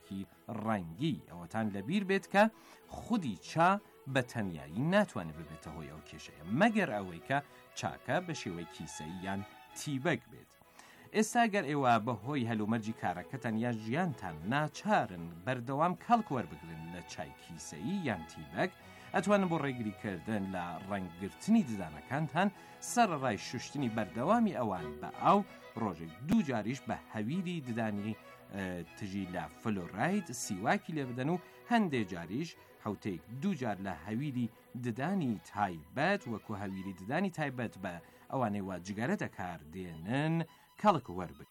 چاکی ڕەنگی ئەوەتان لەبیر بێت کە خودی چا بە تەنیایی ناتوانێت ببێتە هۆی ئەو کێشەیە مەگەر ئەوەی کە چاکە بە شێوەی کیسەی یان تیبەک بێت. ئێستا گەر ئێوە بەهۆی هەلومەرجی کارەکەتان یا ژیانتان ناچارن بەردەوام کەڵک وەربگرن لە چای کیسەیی یان تیبەک، ئەتوانن بۆ ڕێگریکردن لە ڕەنگگرتنی ددانەکانتان سەرڕای شوشتنی بەردەوامی ئەوان بە ئاو ڕۆژێک 2 جاریش بە هەویری ددانی تژی لە فلۆراید سیواکی لێ بدەن و هەندێک جاریش حوتەیەک 2 جار لە هەویری ددانی تایبەت وەکو هەویری ددانی تایبەت بە ئەوانەی وا جگەرە دەکاردێنن کەڵک وەربگرن.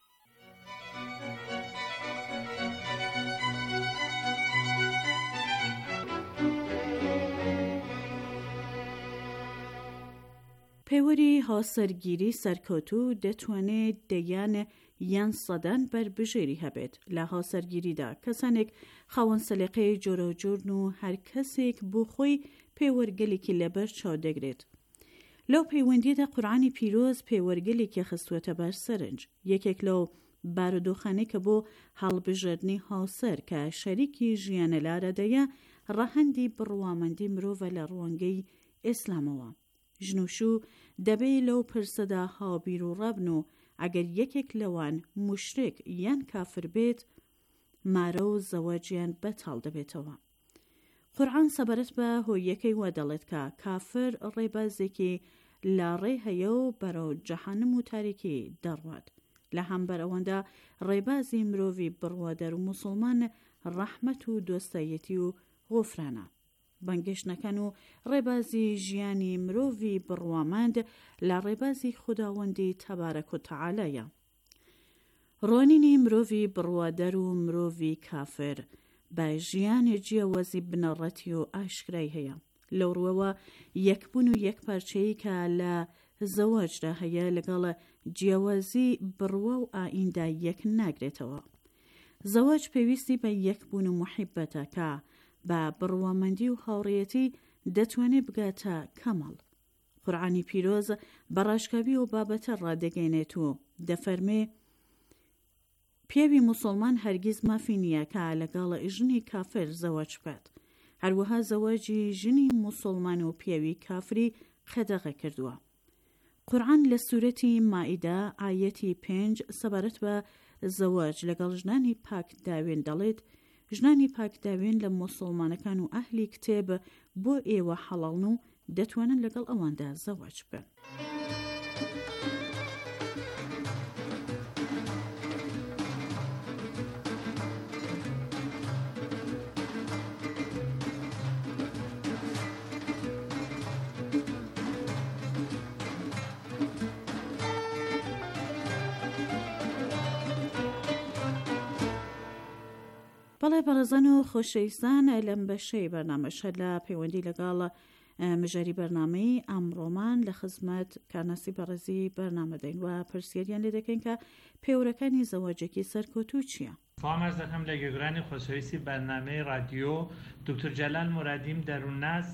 پەیوەری هاوسەرگیری سەرکەوتوو دەتوانێت دەیان یان سەدان بەربژێری هەبێت. لە هاوسەرگیریدا کەسانێک خاوەن سەلیقەی جۆرەوجۆرن و هەر کەسێک بۆ خۆی پەیوەرگەلێکی لەبەر چاو دەگرێت. لەو پەیوەندیەدا قورئانی پیرۆز پەیوەرگەلێکی خستووەتە بەر سەرنج. یەکێک لەو بارودۆخانەی کە بۆ هەڵبژێردنی هاوسەر کە شەریکی ژیانە لارەدەیە ڕەهەندی بڕوامەندی مرۆڤە لە ڕوانگەی ئیسلامەوە. ژنوشو دەبێ لەو پرسەدا هاوبیر و ڕەبن و ئەگەر یەکێک لەوان موشرک یان کافر بێت مارە و زەواجیان بەتاڵ دەبێتەوە. قورئان سەبارەت بە هۆیەکەی وا دەڵێت کە کافر ڕێبازێکی لاڕێ هەیە و بەرەو جەهەنەم و تاریکی دەڕوات. لە هەمبەر ئەوەندا ڕێبازی مرۆڤی بڕوادەر و موسڵمان ڕەحمەت و دۆستایەتی و غۆفرانە. بەنگێشتنەکان و ڕێبازی ژیانی مرۆڤی بڕوامەند لە ڕێبازی خوداوەندی تەبارەک و تەعالایە. ڕۆنینی مرۆڤی بڕوادەر و مرۆڤی کافر بە ژیانی جیاوازی بنەڕەتی و ئاشکرای هەیە. لەو ڕوەوە یەکبوون و یەکپارچەیی کە لە زەواجدا هەیە لەگەڵ جیاوازی بڕوە و ئایندا یەک ناگرێتەوە. زەواج پێویستی بە یەکبوون و موحیبەتە کە بە بڕوامەندی و هاوڕێیەتی دەتوانێت بگاتە کەمەڵ. قورئانی پیرۆز بەڕاشکاوی و بابەتە ڕادەگەێنێت و دەفەرمێ پیاوی موسڵمان هەرگیز مافی نییە کە لەگەڵ ژنی کافر زەواج بکات. هەروەها زەواجی ژنی موسڵمان و پیاوی کافری قەدەغە کردووە. قورئان لە سوورەتی مائیدە ئایەتی 5 سەبارەت بە زەواج لەگەڵ ژنانی پاک داوێن دەڵێت ژنانی پاک داوێن لە موسڵمانەکان و ئەهلی کتێب بۆ ئێوە حەڵاڵن و دەتوانن لەگەڵ ئەواندا زەواج بکەن. بەڵێ بەڕێزان و خۆشەویستان لەم بەشەی بەرنامەش لە پەیوەندی لەگەڵ مژاری بەرنامەی ئەمڕۆمان لە خزمەت کارناسی بەڕێزی بەرنامەدەین و پرسیاریان لێ دەکەین کە پێوەرەکانی زەواجێکی سەرکەوتوو چییە؟ سلام عرض دەکەم لە گوێگرانی خۆشەویستی بەرنامەی رادیۆ دکتۆر جەلال مرادیم دەروونناس.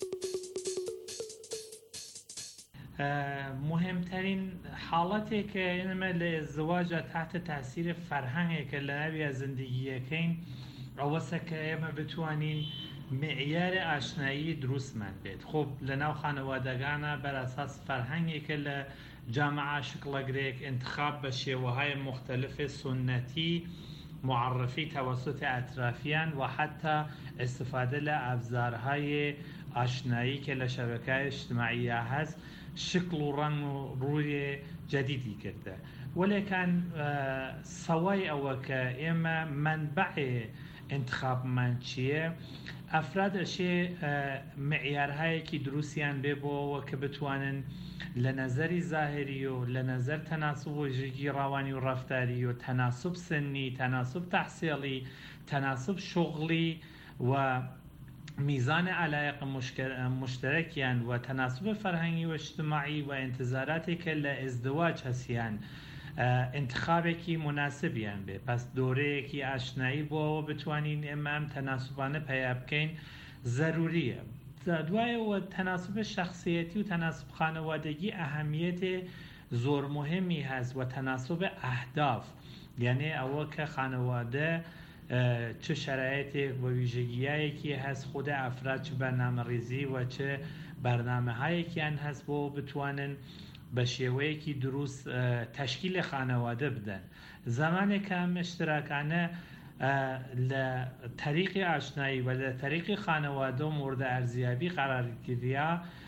مهمترین حاڵەتێکە ئێمە لە زەواجە تحت تاثیر فەرهەنگێکە لە ناوی زندگیەکەین ئەوەسە کە ئێمە بتوانین معیار ئاشنایی دروستمان بێت. خۆب لە ناو خانەوادەگانە بەرئاساس فەرهەنگێکە لە جامعە شکڵەگرێک انتخاب بە شێوەهای مختلف سنەتی معرفی توسط ئەترافیان و حتی استفاده لە ئابزارهای ئاشنایی کە لە شەبەکەی اجتماعی هەست شکل و ڕەنگ و ڕووی جدیدی کردە. وەلێکان سەوای ئەوە کە ئێمە منبعێ انتخابمان چییە، ئەفراد ئەشێ معیارهایەکی دروستیان بێ بۆەوە کە بتوانن لە نەزەری زاهری و لە نەزەر تەناسب و ژگی ڕاوانی و ڕەفتاری و تەناسب سنی، تەناسب تەحسیڵی، تەناسب شغڵی و میزان علایق مشترکیان و تەناسب فەرهەنگی و اجتماعی و انتظاراتێکە لە ئێزدواج هەسیان انتخابێکی مناسبیان بێ. پس دۆرەیەکی ئاشنایی بۆ ئەوە بتوانین ئێمە ئەم تەناسبانە پەیا بکەین ضروریە. دوایەوە تەناسب شخصیەتی و تەناسب خانەوادەگی ئەهەمیەتێ زۆر مهمی هەست و تەناسب ئەهداف، یعنی ئەوە کە خانەوادە چه شرایطی و ویژگی‌هایی هست خود افراد، چه برنامه‌ریزی و چه برنامه‌هایی هست بۆ بتوانن بە شێوەیەکی دروست تشکیل خانەوادە بدەن. زمانێک کە ئەم اشتراکانە لە طریقی ئاشنایی و لە طریقی خانەوادە و مورد ئەرزیابی قەرارگیریا،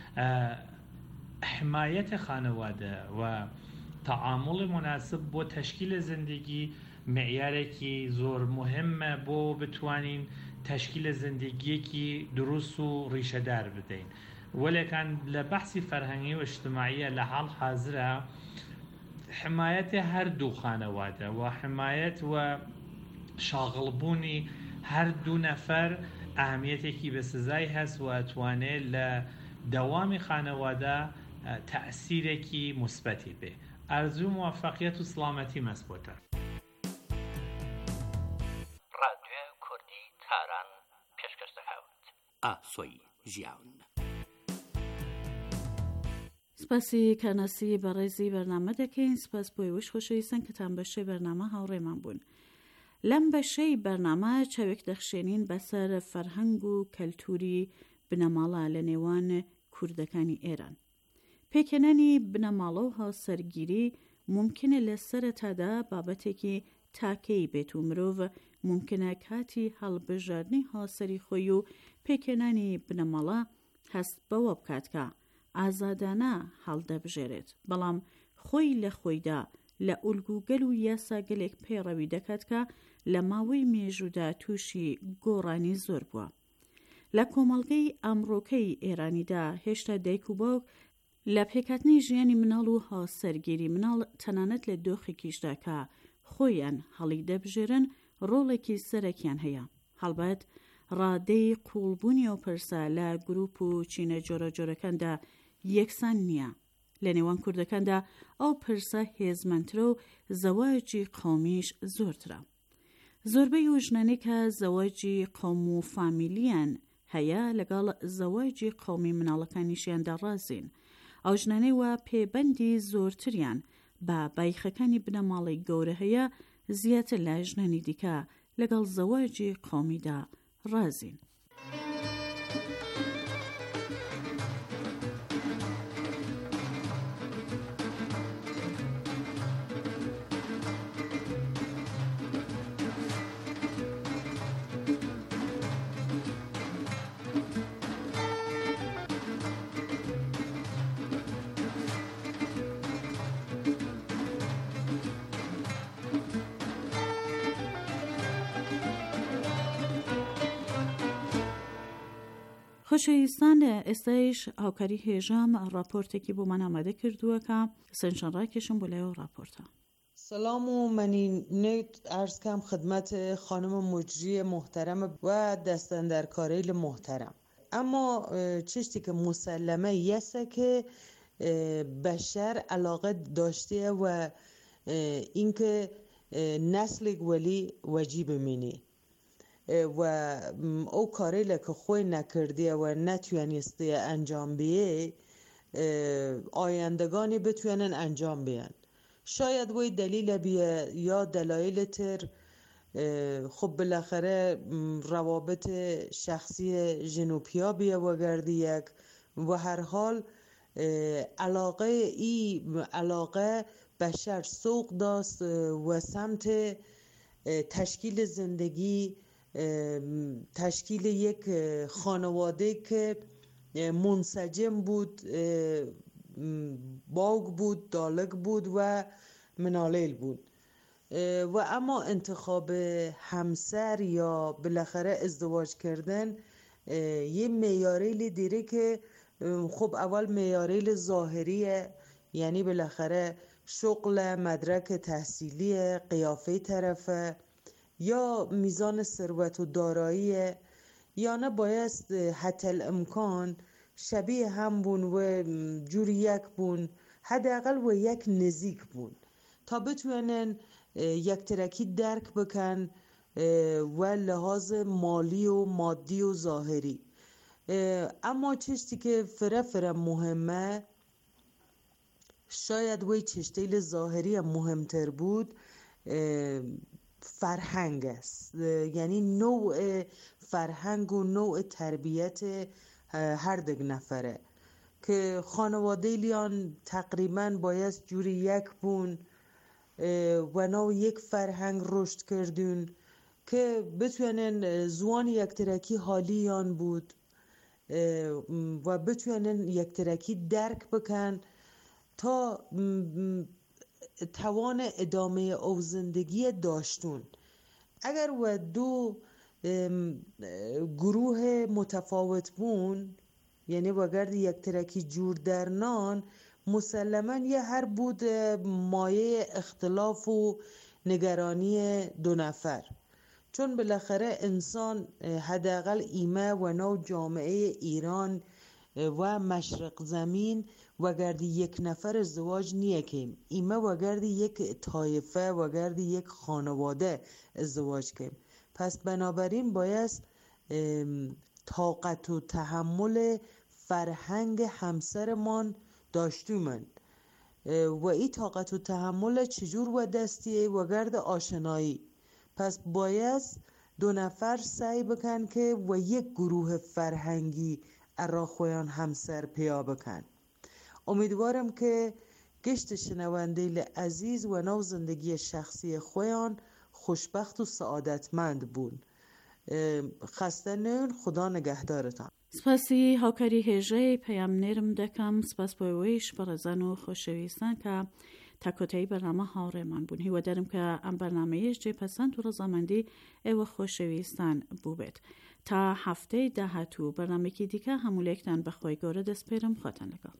حمایەت خانەوادە و تعامل مناسب بۆ تشکیل زندگی معیارێکی زۆر مهمە بۆ بتوانین تشکیل زندگیەکی دروست و ڕیشەدار بدەین. وەلێکان لە بەحسی فەرهەنگی و اجتماعیە لە حاڵ حازرە حمایەتی هەردوو خانەوادە و حمایەت و شاغڵبوونی هەردوو نەفەر ئەهەمیەتێکی بەسزای هەست و ئەتوانێت لە دەوامی خانەوادە تەئسیرێکی موسبەتی بێ. ئارزوو موفەقیەت و سڵامەتی مەسبۆتە. رادیۆ کوردی تاران پێشکەش دەکەوت. ئاسۆی ژیان. سپاسی کەناسی بەڕێزی بەرنامە دەکەین. سپاس بۆی وش خۆشەویستان کەتان بەشەی بەرنامە هاوڕێمان بوون. لەم بەشەی بەرنامە چاوێک دەخشێنین بەسەر فەرهەنگ و کەلتوری بنەماڵە لە نێوان کوردەکانی ئێران. پێکێنانی بنەماڵە و هاوسەرگیری ممکنە لە سەرەتادا بابەتێکی تاکەی بێت و مرۆڤ ممکنە کاتی هەڵبژاردنی هاوسەری خۆی و پێکێنانی بنەماڵە هەست بەوە بکات کە ئازادانە هەڵدەبژێرێت، بەڵام خۆی لە خۆیدا لە ئولگوگەل و یاساگەلێک پەیڕەوی دەکات کە لە ماوەی مێژوودا تووشی گۆڕانی زۆر بووە. لە کۆمەڵگەی ئەمڕۆکەی ئێرانیدا هێشتا دایک و باوک لە پێکاتنی ژیانی مناڵ و هاوسەرگیری مناڵ تەنانەت لە دۆخێکیشدا کە خۆیان هەڵی دەبژێرن ڕۆڵێکی سەرەکیان هەیە. هەڵبەت ڕادەی قوڵبوونی ئەو پرسە لە گروپ و چینە جۆرەجۆرەکاندا یەکسان نییە. لە نێوان کوردەکاندا ئەو پرسە هێزمەندترە و زەواجی قەومیش زۆرترە. زۆربەی و ژنانەی کە زەواجی قەوم و فامیلیان هەیە لەگەڵ زەواجی قەومی مناڵەکانیشیاندا ڕازین. ئەو ژنانەی وە پێبەندی زۆرتریان بە بایخەکانی بنەماڵی گەورە هەیە زیاتر لە ژنانی دیکە لەگەڵ زەواجی قەومیدا ڕازین. خۆشەویستان، ئێستایش هاوکاری هێژام راپۆرتێکی بۆمان ئامادە کردووە کە سەرنجشان ڕاکێشم بۆ لایەوە راپۆرتە. سلام و منی نوت عرض کم خدمت خانم مجری محترم و دستاندرکاری محترم. اما چیزی که مسلمه یسته که بشر علاقه داشته و اینکه نسل ولی وجی بمینی و او کاری که خوی نکردیه و نتوانسته انجام بیه آیندگانی بتونن انجام بیان. شاید وی دلیل بیه یا دلایل تر، خب بالاخره روابط شخصی جنوبیا بیه و گردی یک و هر حال علاقه بشر سوق داشت و سمت تشکیل زندگی، تشکیل یک خانواده که منسجم بود، باگ بود، دالک بود و منالیل بود. و اما انتخاب همسر یا بالاخره ازدواج کردن یه معیاریل دیره که خب اول معیاریل ظاهریه، یعنی بالاخره شغل، مدرک تحصیلی، قیافه طرفه یا میزان ثروت و دارایی، یا نه بایست حتی الامکان شبیه هم بون و جوری یک بون، حداقل و یک نزدیک بون تا بتونن یک ترکی درک بکن و لحاظ مالی و مادی و ظاهری. اما چیزی که فره مهمه، شاید وی چشتیل ظاهری مهمتر بود، فرهنگ است، یعنی نوع فرهنگ و نوع تربیت هر دگ نفره که خانواده لیان تقریبا باید جوری یک بون و نو یک فرهنگ رشد کردون که بتونن زوان یک ترکی حالیان بود و بتونن یک ترکی درک بکن تا توان ادامه او زندگی داشتون. اگر و دو گروه متفاوت بون، یعنی وگرد یک ترکی جور درنان، مسلماً یه هر بود مایه اختلاف و نگرانی دو نفر، چون بالاخره انسان حداقل ایمه و نو جامعه ایران و مشرق زمین وگردی یک نفر ازدواج نیه کیم، ایمه وگردی یک طایفه وگردی یک خانواده ازدواج کیم. پس بنابراین باید طاقت و تحمل فرهنگ همسرمان داشتومن و ای طاقت و تحمل چجور و دستیه وگرد آشنایی. پس باید دو نفر سعی بکن که و یک گروه فرهنگی ارا خویان همسر پیا بکن. امیدوارم که گشت شنونده عزیز و نو زندگی شخصی خویان خوشبخت و سعادتمند بون. خسته نون، خدا نگهدارتان. سپاسی هاوکاری هێژەی پەیام نێرم دەکەم، سپاس بۆەوەیش بەڕێزان و خۆشەویستان کە تاکۆتایی بەرنامە هاوڕێمان بوون. هیوادارم کە ئەم بەرنامەیەش جێپەسەند و ڕەزامەندی ئێوە خۆشەویستان بوو بێت. تا هەفتەی داهاتوو بەرنامێکی دیکە هەموولێکتان بەخۆی گەورە دەسپێرم. خواتان لەگەڵ.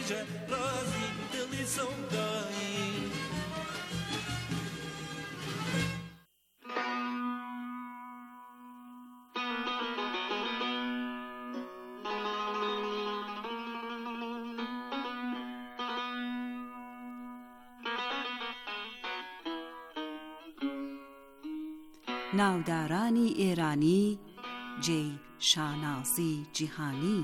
همیشه رازی دلی سودایی ناودارانی ئێرانی جێی شانازی جیهانی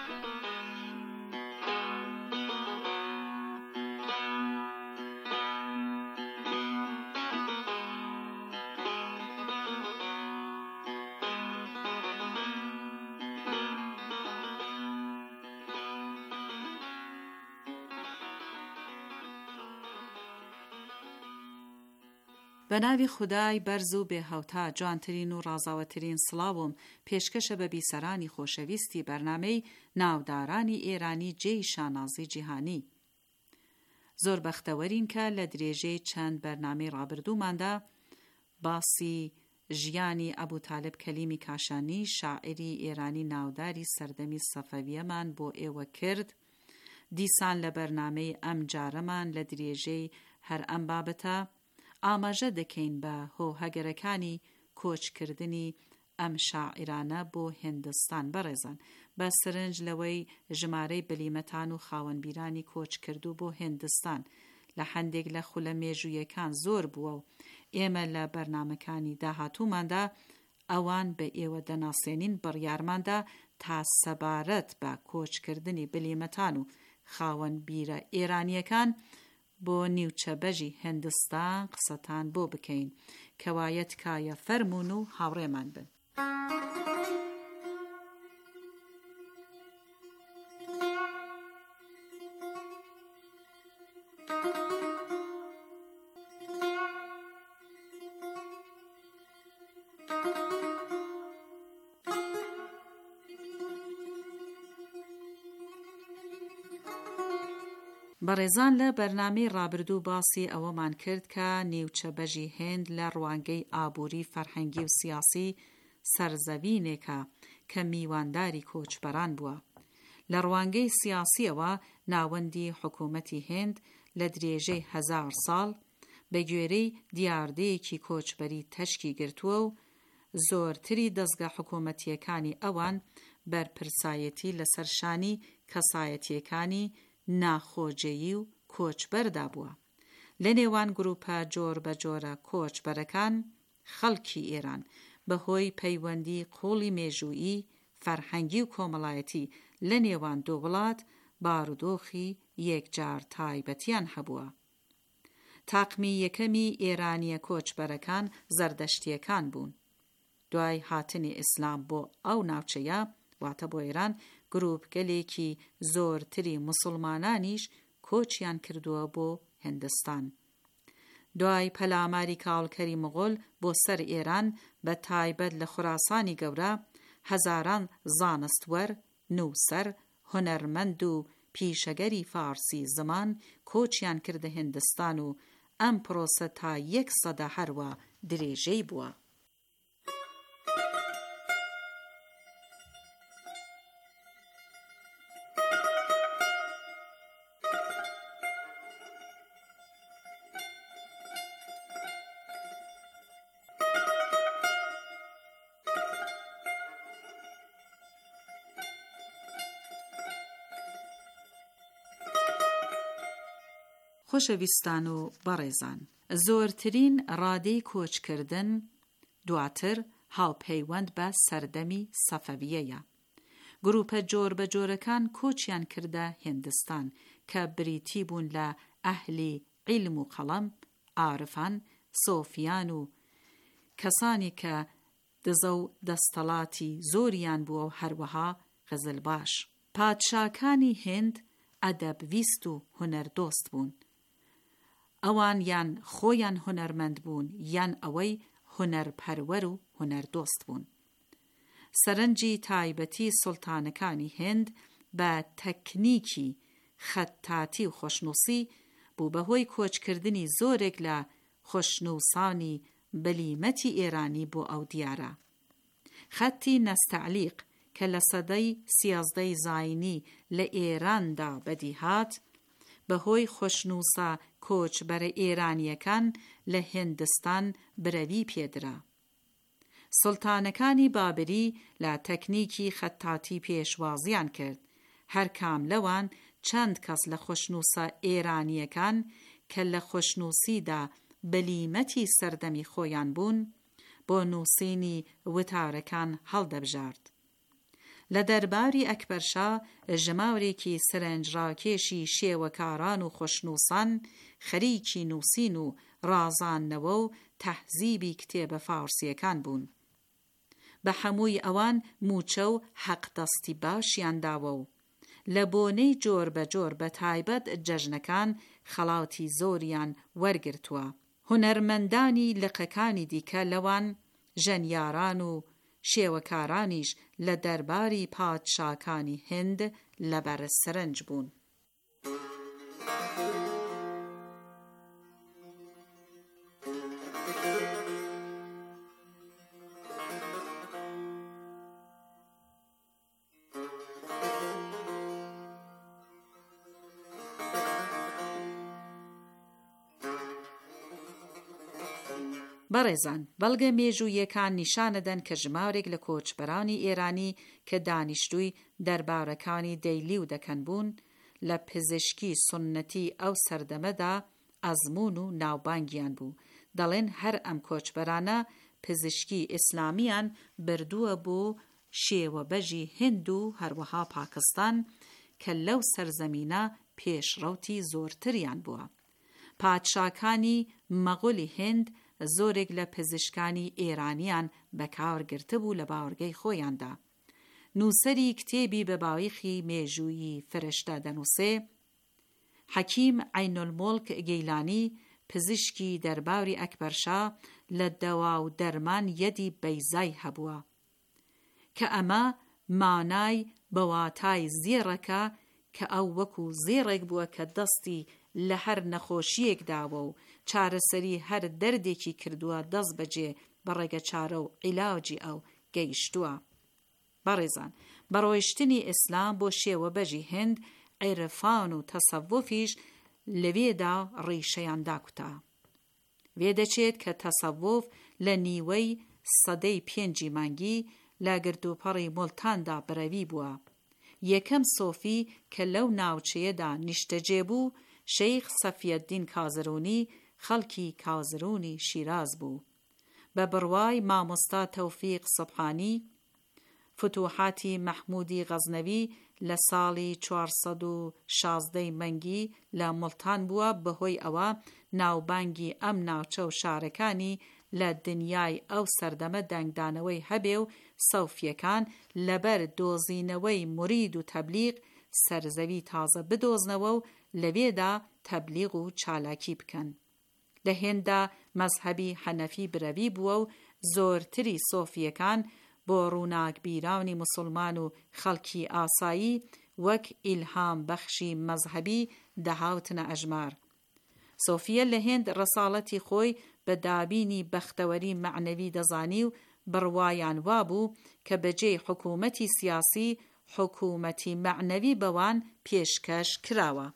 بە ناوی خودای بەرز و بێهەوتا جوانترین و ڕازاوەترین سڵاوم پێشکەشە بە بیسەرانی خۆشەویستی بەرنامەی ناودارانی ئێرانی جێی شانازی جیهانی. زۆر بەختەوەرین کە لە درێژەی چەند بەرنامەی ڕابردووماندا باسی ژیانی ئەبوتالب کەلیمی کاشانی شاعری ئێرانی ناوداری سەردەمی سەفەویەمان بۆ ئێوە کرد. دیسان لە بەرنامەی ئەم جارەمان لە درێژەی هەر ئەم بابەتە ئاماژە دەکەین بە هۆهەگەرەکانی کۆچکردنی ئەم شاعرانە بۆ هیندستان بەڕێزان بە سرنج لەوەی ژمارەی بلیمەتان و خاوەنبیرانی کۆچکردو بۆ هیندستان لە هەندێک لە خولە مێژوویەکان زۆر بووە و ئێمە لە بەرنامەکانی داهاتووماندا ئەوان بە ئێوە دەناسێنین بڕیارماندا تا سەبارەت بە کۆچکردنی بلیمەتان و خاوەنبیرە ئێرانیەکان بۆ نیوچەبەژی هیندستان قسەتان بۆ بکەین کەوایە تکایە فەرمون و هاوڕێمان بن. بەڕێزان لە بەرنامەی ڕابردوو باسی ئەوەمان کرد کە نێوچەبەژی هێند لە ڕوانگەی ئابووری فەرهەنگی و سیاسی سەرزەوینێکە کە میوانداری کۆچبەران بووە. لە ڕوانگەی سیاسیەوە ناوەندی حکوومەتی هێند لە درێژەی 1000 ساڵ بە گوێرەی دیاردەیەکی کۆچبەری تەشکی گرتووە و زۆرتری دەستگا حکوومەتیەکانی ئەوان بەرپرسایەتی لەسەر شانی کەسایەتیەکانی ناخۆجێیی و کۆچبەردا بووە. لە نێوان گروپە جۆر بە جۆرە کۆچبەرەکان خەڵکی ئێران بەهۆی پەیوەندی قوڵی مێژوویی فەرهەنگی و کۆمەڵایەتی لە نێوان دوو وڵات بارودۆخی یەکجار تایبەتیان هەبووە. تاقمی یەکەمی ئێرانیە کۆچبەرەکان زەردەشتیەکان بوون. دوای هاتنی ئیسلام بۆ ئەو ناوچەیە واتە بۆ ئێران گروپگەلێکی زۆرتری موسڵمانانیش کۆچیان کردووە بۆ هیندستان. دوای پەلاماری کاڵکەری مغۆل بۆ سەر ئێران بە تایبەت لە خوراسانی گەورە هەزاران زانستوەر، نووسەر، هونەرمەند و پیشەگەری فارسی زمان کۆچیان کردە هیندستان و ئەم پرۆسە تا 100 هەروە درێژەی بووە. خۆشەویستان و بەڕێزان، زۆرترین ڕادەی کۆچکردن دواتر هاوپەیوەند بە سەردەمی سەفەویەیە. گروپە جۆر بە جۆرەکان کۆچیان کردە هیندستان کە بریتی بوون لە ئەهلی عیلم و قەڵەم، عارفان، سۆفیان و کەسانی کە دزە و دەستەڵاتی زۆریان بووە و هەروەها قزلباش. پادشاکانی هیند ئەدەبویست و هونەردۆست بوون. ئەوان یان خۆیان هونەرمەند بوون یان ئەوەی هونەرپەروەر و هونەردۆست بوون. سەرنجی تایبەتی سوڵتانەکانی هیند بە تەکنیکی خەتاتی و خۆشنووسی بوو بەهۆی کۆچکردنی زۆرێک لە خۆشنووسانی بلیمەتی ئێرانی بۆ ئەو دیارە. خەتی نەستەعلیق کە لە سەدەی 13 زاینی لە ئێراندا بەدیهات بەهۆی خۆشنووسە کۆچبەرە ئێرانیەکان لە هیندستان برەوی پێدرا. سڵتانەکانی بابری لە تەکنیکی خەتاتی پێشوازیان کرد، هەر کام لەوان چەند کەس لە خۆشنووسە ئێرانیەکان کە لە خۆشنووسیدا بەلیمەتی سەردەمی خۆیان بوون بۆ نووسینی وتارەکان هەڵدەبژارد. لە دەرباری ئەکبەرشا ژماورێکی سەرنجڕاکێشی شێوەکاران و خۆشنووسان خەریکی نووسین و ڕازاندنەوە و تەهزیبی کتێبە فارسیەکان بوون. بە هەمووی ئەوان موچە و حەقدەستی باشیان داوە و لە بۆنەی جۆر بە جۆر بە تایبەت جەژنەکان خەڵاتی زۆریان وەرگرتووە. هونەرمەندانی لقەکانی دیکە لەوان ژەنیاران و شێوەکارانیش لە دەرباری پادشاکانی هند لەبەر سەرنج بوون. بەڕێزان، بەڵگە مێژوویەکان نیشانەدەن کە ژمارێک لە کۆچبەرانی ئێرانی کە دانیشتووی دەربارەکانی دەیلی و دەکەن بوون لە پزیشکی سنەتی ئەو سەردەمەدا ئەزمون و ناوبانگیان بوو. دەڵێن هەر ئەم کۆچبەرانە پزیشکی ئیسلامیان بردووە بۆ شێوەبەژی هند و هەروەها پاکستان کە لەو سەرزەمینە پێشڕەوتی زۆرتریان بووە. پادشاکانی مەغولی هند زۆرێک لە پزیشکانی ئێرانیان بەکارگرتبوو لە باوەڕگەی خۆیاندا. نووسەری کتێبی بە باویخی مێژوویی فرشتە دەنووسێ حەکیم عینولمۆڵک گەیلانی پزیشکی دەرباری ئەکبەرشا لە دەوا و دەرمان یەدی بەیزای هەبووە کە ئەمە مانای بەواتای زێڕەکە کە ئەو وەکو زێڕێک بووە کە دەستی لە هەر نەخۆشیەک داوە و چارەسەری هەر دەردێکی کردووە دەست بەجێ بەڕێگە چارە و عیلاجی ئەو گەیشتووە. بەڕێزان، بەڕۆیشتنی ئیسلام بۆ شێوە بەژی هند عێرفان و تەسەووفیش لەوێدا ڕیشەیان داکوتا. وێ دەچێت کە تەسەووف لە نیوەی سەدەی 5 مانگی لە گردوپەڕی موڵتاندا برەوی بووە. یەکەم سۆفی کە لەو ناوچەیەدا نیشتەجێ بوو شەیخ سەفیەددین کازرونی خەڵکی کازرونی شیراز بوو. بە بڕوای مامۆستا تەوفیق سوبحانی فتوحاتی مەحموودی غەزنەوی لە ساڵی 416 مەنگی لە موڵتان بووە، بەهۆی ئەوە ناوبانگی ئەم ناوچە و شارەکانی لە دنیای ئەو سەردەمە دەنگدانەوەی هەبێ و سەوفیەکان لەبەر دۆزینەوەی مورید و تەبلیغ سەرزەوی تازە بدۆزنەوە و لەوێدا تەبلیغ و چالاکی بکەن. لە هێندا مەزهەبی حەنەفی برەوی بووە و زۆرتری سۆفیەکان بۆ ڕووناکبیراونی موسڵمان و خەڵکی ئاسایی وەک ئیلهام بەخشی مەزهەبی دەهاوتنە ئەژمار. سۆفیە لە هێند ڕەساڵەتی خۆی بە دابینی بەختەوەری معنەوی دەزانی و بڕوایان وابوو کە بەجێی حکوومەتی سیاسی حکوومەتی معنەوی بەوان پێشکەش کراوە.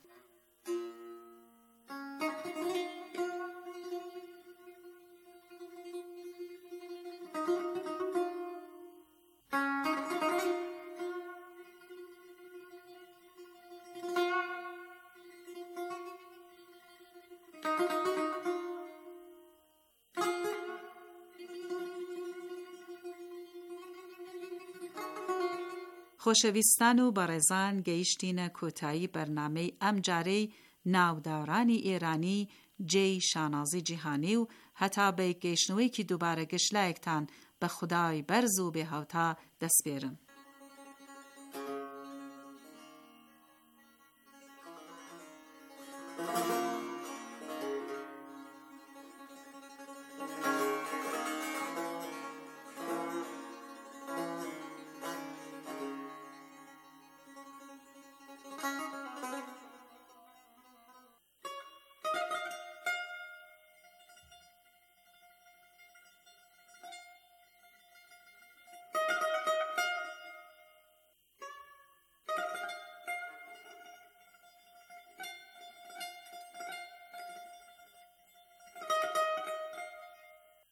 خۆشەویستان و بەڕێزان، گەیشتینە کۆتایی بەرنامەی ئەم جارەی ناودارانی ئێرانی جێی شانازی جیهانی و هەتا بە گەیشتنەوەیکی دووبارە گەشتلایەکتان بە خودای بەرز و بێهاوتا دەسپێرم.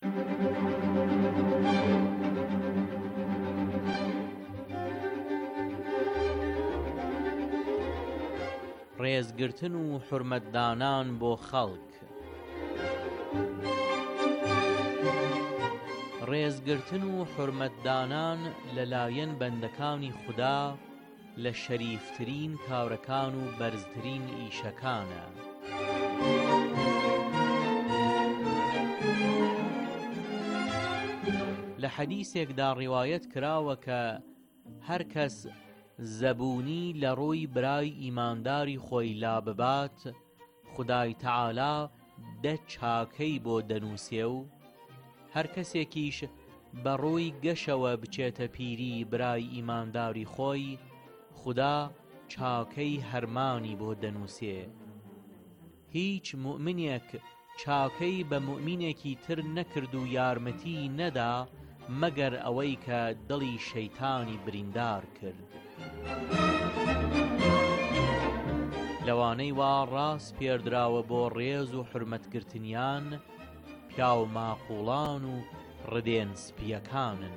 ڕێزگرتن و حورمەتدانان بۆ خەڵک. ڕێزگرتن و حورمەتدانان لەلایەن بەندەکانی خودا لە شەریفترین کارەکان و بەرزترین ئیشەکانە. لە حەدیثێکدا ڕیوایەت کراوە کە هەر کەس زەبوونی لە ڕووی برای ئیمانداری خۆی لا ببات، خودای تەعالا دە چاکەی بۆ دەنووسێ و هەر کەسێکیش بە ڕووی گەشەوە بچێتە پیری برای ئیمانداری خۆی، خدا چاکەی هەرمانی بۆ دەنووسێ. هیچ مومنێک چاکەی بە مومینێکی تر نەکرد و یارمەتی نەدا مەگەر ئەوەی کە دڵی شەیتانی بریندار کرد. لەوانەی وا ڕاست پێردراوە بۆ ڕێز و حورمەتگرتنیان، پیا و ماقوڵان و ڕدێن سپیەکانن.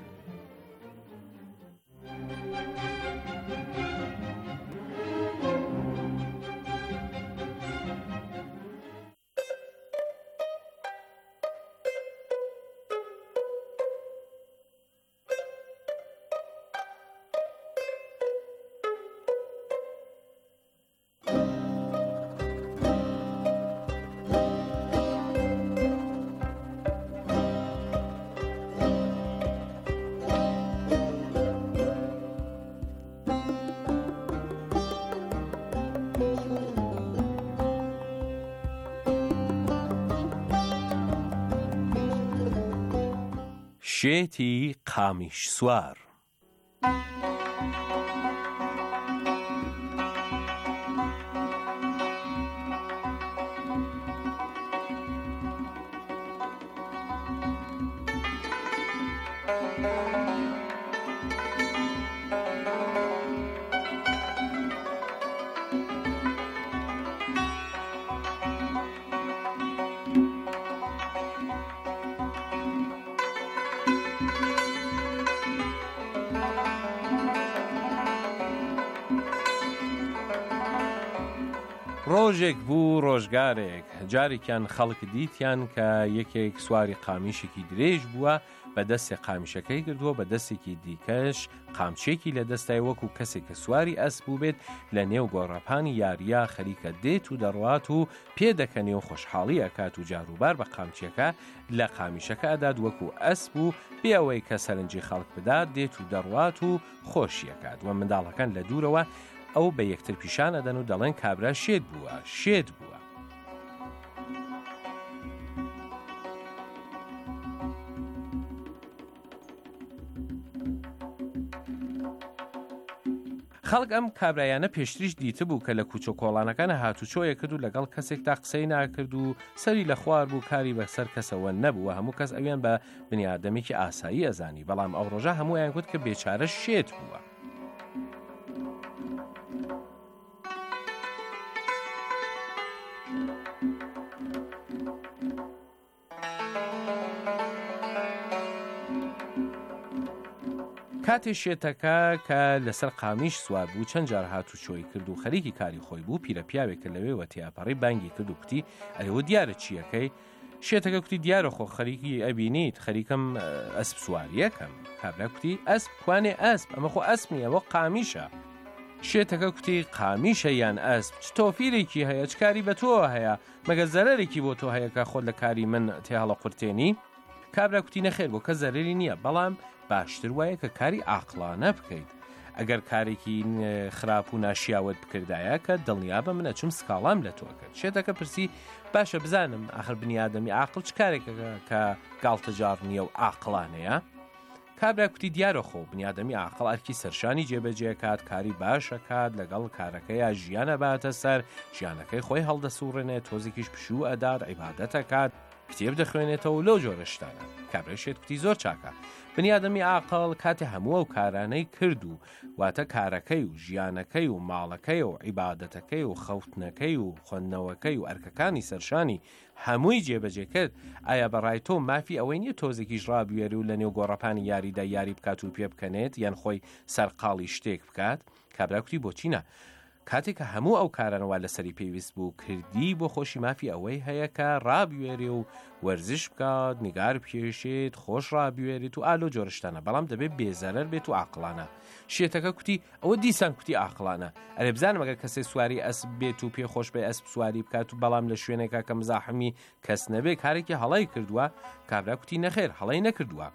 شێتی قامیش سوار. ڕۆژێک بوو ڕۆژگارێک، جارێکیان خەڵک دیتیان کە یەکێک سواری قامیشێکی درێژ بووە، بە دەستی قامیشەکەی کردووە، بە دەستێکی دیکەش قامچێکی لە دەستای وەکو کەسێک کە سواری ئەسپ بوو بێت، لە نێو گۆڕەپانی یاریە خەریکە دێت و دەڕوات و پێدەکەنێ و خۆشحاڵی ئەکات و جاروبار بە قامچێکە لە قامیشەکە ئەدات وەکو ئەسپ و بێەوەی کە سەرنجی خەڵک بدات دێت و دەڕوات و خۆشیەکات. وە منداڵەکان لە دوورەوە ئەو بە یەکتر پیشان ئەدەن و دەڵێن کابرا شێت بووە، شێت بووە. خەڵک ئەم کابرایانە پێشتریش دیتە بوو کە لە کوچە کۆڵانەکانە هاتوچۆیە کرد و لەگەڵ کەسێکدا قسەی ناکرد و سەری لە خوار بوو، کاری بەسەر کەسەوە نەبووە، هەموو کەس ئەویان بە بنیادەمێکی ئاسایی ئەزانی، بەڵام ئەو ڕۆژە هەموویان گوت کە بێچارە شێت بووە. کاتێ شێتەکە کە لەسەر قامیش سوار بوو چەند جار هاتوچۆی کرد و خەریکی کاری خۆی بوو، پیرە پیاوێکە لەوێوە تیاپەڕی بانگی کرد و کوتی ئەرێوە دیارە چیەکەی؟ شێتەکە کوتی دیارە خۆ خەریکی ئەبینیت، خەریکم ئەسپ سواریەکەم. کابرا کوتی ئەسپ کوانێ ئەسپ؟ ئەمە خۆ ئەسپ نییە، ئەوە قامیشە. شێتەکە کوتی قامیشە یان ئەسپ؟ چ تۆفیرێکی هەیە، چ کاری بە تۆ هەیە؟ مەگە زەرەرێکی بۆ تۆ هەیە کە خۆت لە کاری من تێهەڵە قورتێنی؟ کابرا کوتی نەخێر بۆ کە زەرەری نییە، بەڵام باشتر وایە کە کاری عاقڵانە بکەیت. ئەگەر کارێکی خراپ و ناشیاوت بکردایە کە دڵنیابە من ئەچم سکاڵام لە تۆ کرد. شێتەکە پرسی باشە بزانم ئاخر بنیادەمی عاقڵ چ کارێکە کە گاڵتەجار نییە و عاقڵانەیە؟ کابرا کوتی دیارە خۆ بنیادەمی عاقڵ ئەرکی سەرشانی جێبەجێکات، کاری باشەکات، لەگەڵ کارەکەیە ژیانە باتە سەر، ژیانەکەی خۆی هەڵدەسوڕێنێت، تۆزێکیش پشوو ئەدات، عیبادەتەکات. کتێب دەخوێنێتەوە لەو جۆرە شتانە. کابرایشێت کوتی زۆر چاکە. بنیادەمی عاقڵ کاتێ هەموو ئەو کارانەی کرد و واتە کارەکەی و ژیانەکەی و ماڵەکەی و عیبادەتەکەی و خەوتنەکەی و خوێندنەوەکەی و ئەرکەکانی سەرشانی هەمووی جێبەجێ کرد، ئایا بەڕای تۆ مافی ئەوەی نییە تۆزێکیش ڕابوێری و لە نێو گۆڕەپانی یاریدا یاری بکات و پێ بکەنێت یان خۆی سەرقاڵی شتێک بکات؟ کابراکوتی بۆچینە؟ کاتێک کە هەموو ئەو کارانەوە لەسەری پێویست بوو کردی بۆ خۆشی مافی ئەوەی هەیە کە ڕابوێری و وەرزش بکات، نیگار بکێشێت، خۆش ڕابوێریت و ئالۆ جۆرشتانە، بەڵام دەبێت بێزەرەر بێت و عاقڵانە. شێتەکە کوتی ئەوە دیسان کوتی عاقڵانە. ئەرێ بزانم ئەگەر کەسێ سواری ئەسب بێت و پێخۆش بێ ئەسب سواری بکات و بەڵام لە شوێنێکە کە مزاحمی کەس نەبێ کارێکی هەڵای کردووە. کابرا کوتی نەخێر، هەڵای نەکردووە.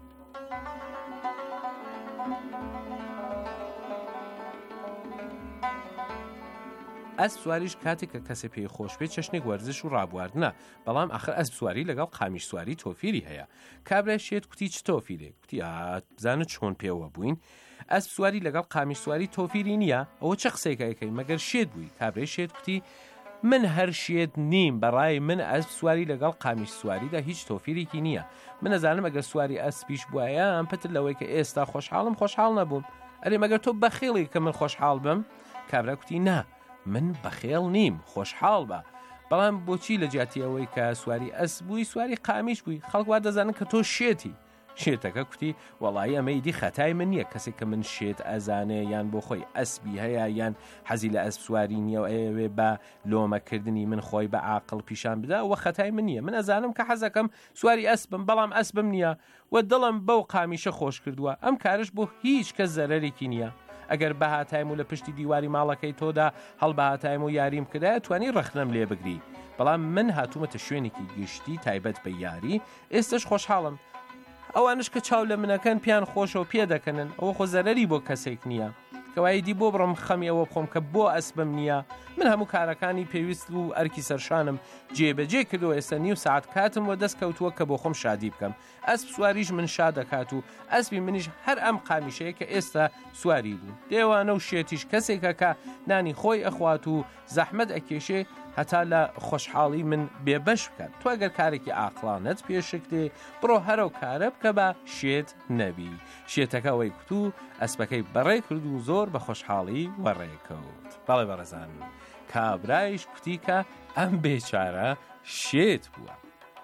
ئەسب سواریش کاتێک کە کەسێ پێی خۆش بێت چەشنێک وەرزش و ڕابواردنە، بەڵام ئاخر ئەسب سواری لەگەڵ قامیش سواری تۆفیری هەیە. کابرای شێت کوتی چ تۆفیرێک؟ کوتی بزانت چۆن پێوە بووین؟ ئەسب سواری لەگەڵ قامیش سواری تۆفیری نییە، ئەوە چه قسەیەکەی مەگەر شێت بووی؟ کابرای شێت کوتی من هەر شێت نیم، بەڕای من ئەسب سواری لەگەڵ قامیش سواریدا هیچ تۆفیرێکی نییە. من نەزانم ئەگەر سواری ئەسپیش بووایە ئەم پتر لەوەی کە ئێستا خۆشحاڵم خۆشحاڵ نەبووم. ئەرێ مەگەر تۆ بەخێڵی کە من خۆشحاڵ بم؟ کابرا کوتی نا، من بەخێڵ نیم، خۆشحاڵ بە، بەڵام بۆچی لە جیاتیەوەی کە سواری ئەسب بووی سواری قامیش بووی خەڵک وا دەزانن کە تۆ شێتی. شێتەکە کوتی وەڵایی ئەمەیدی خەتای من نییە، کەسێک کە من شێت ئەزانێ یان بۆ خۆی ئەسبی هەیە یان حەزی لە ئەسب سواری نییە و ئەوێ بە لۆمەکردنی من خۆی بە عاقڵ پیشان بدا وە خەتای من نییە. من ئەزانم کە حەزەکەم سواری ئەسبم، بەڵام ئەسبم نییە و دڵم بەو قامیشە خۆش کردووە. ئەم کارش بۆ هیچ کەس زەرەرێکی نییە. ئەگەر بەهاتایم و لە پشتی دیواری ماڵەکەی تۆدا هەڵبەهاتایم و یاریم کردایە توانی ڕەخنەم لێ بگری، بەڵام من هاتوومەتە شوێنێکی گشتی تایبەت بە یاری، ئێستش خۆشحاڵم. ئەوانش کە چاو لە منەکەن پیان خۆشە و پێ دەکەنن، ئەوە خۆ زەرەری بۆ کەسێک نییە. کەوایدی بۆ بڕم خەمی ئەوە بخۆم کە بۆ ئەسبم نییە. من هەموو کارەکانی پێویست و ئەرکی سەرشانم جێبەجێ کردو، ئێستا نیو ساعت کاتم و دەست کەوتووە کە بۆ خۆم شادی بکەم. ئەسب سواریش من شاد دەکات و ئەسبی منیش هەر ئەم قامیشەیە کە ئێستا سواری بوو. دێوانە و شێتیش کەسێکە کە نانی خۆی ئەخوات و زەحمەت ئەکێشێ هەتا لە خۆشحاڵی من بێبەش بکات. تو ئەگەر کارێکی عاقڵانەت پێشکتێ بڕۆ هەرو کارە بکە بە شێت نەبی. شێتەکە وەی کوتو ئەسبەکەی بەڕێ کرد و زۆر بە خۆشحاڵی وەڕێکەوت. بەڵێ بەڕێزان، کابرایش کوتی کە ئەم بێچارە شێت بووە.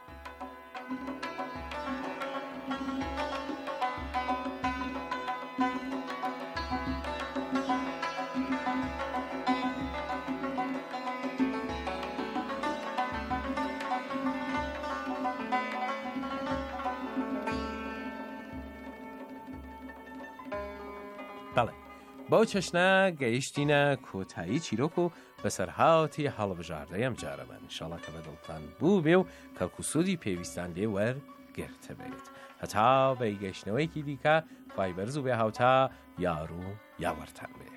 بەڵێ بەو چەشنە گەیشتینە کۆتایی چیرۆک و بەسەرهاوتی هەڵبژاردەیەم جارەبن. ئینشاڵڵا کە بەدڵتان بوو بێ و کەڵکوسودی پێویستان لێ وەرگرتە بێت. هەتا بە گەشتنەوەیکی دیکە خوای بەرز و بێ هاوتا یار و یاوەرتان بێ.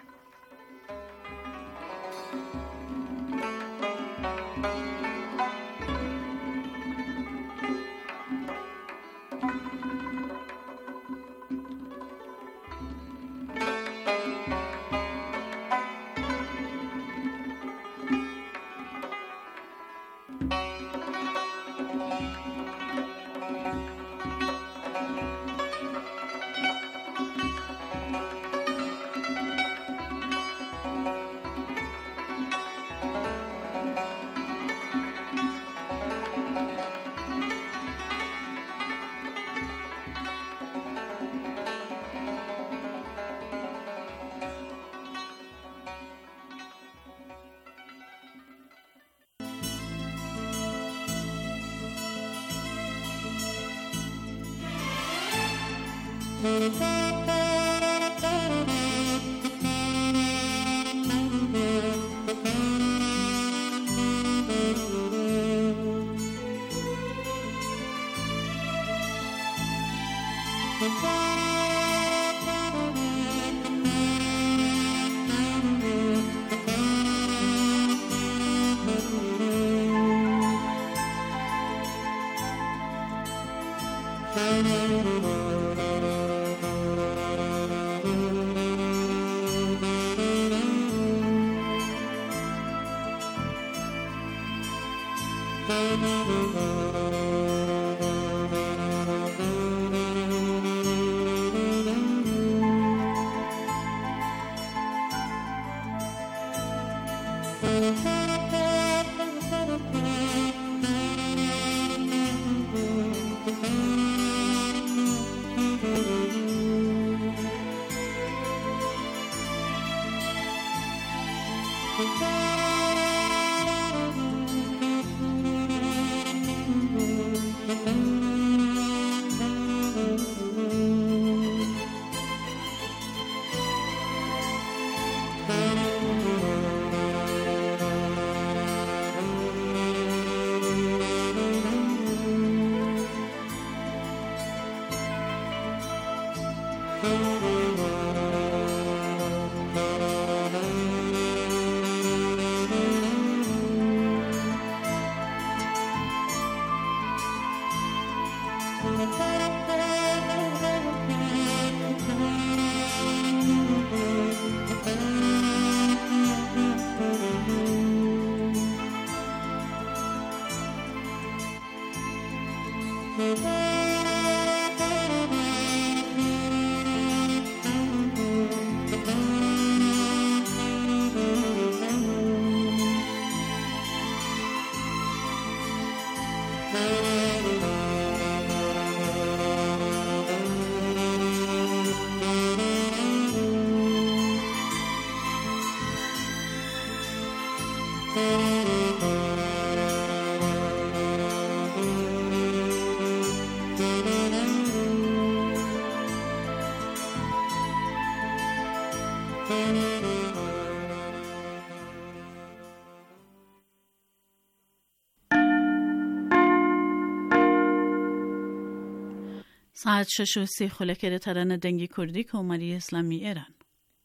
Thank you. ساعت 6:30 خلکه ترانه دنگی کردی کۆمەری ئیسلامی ئێران.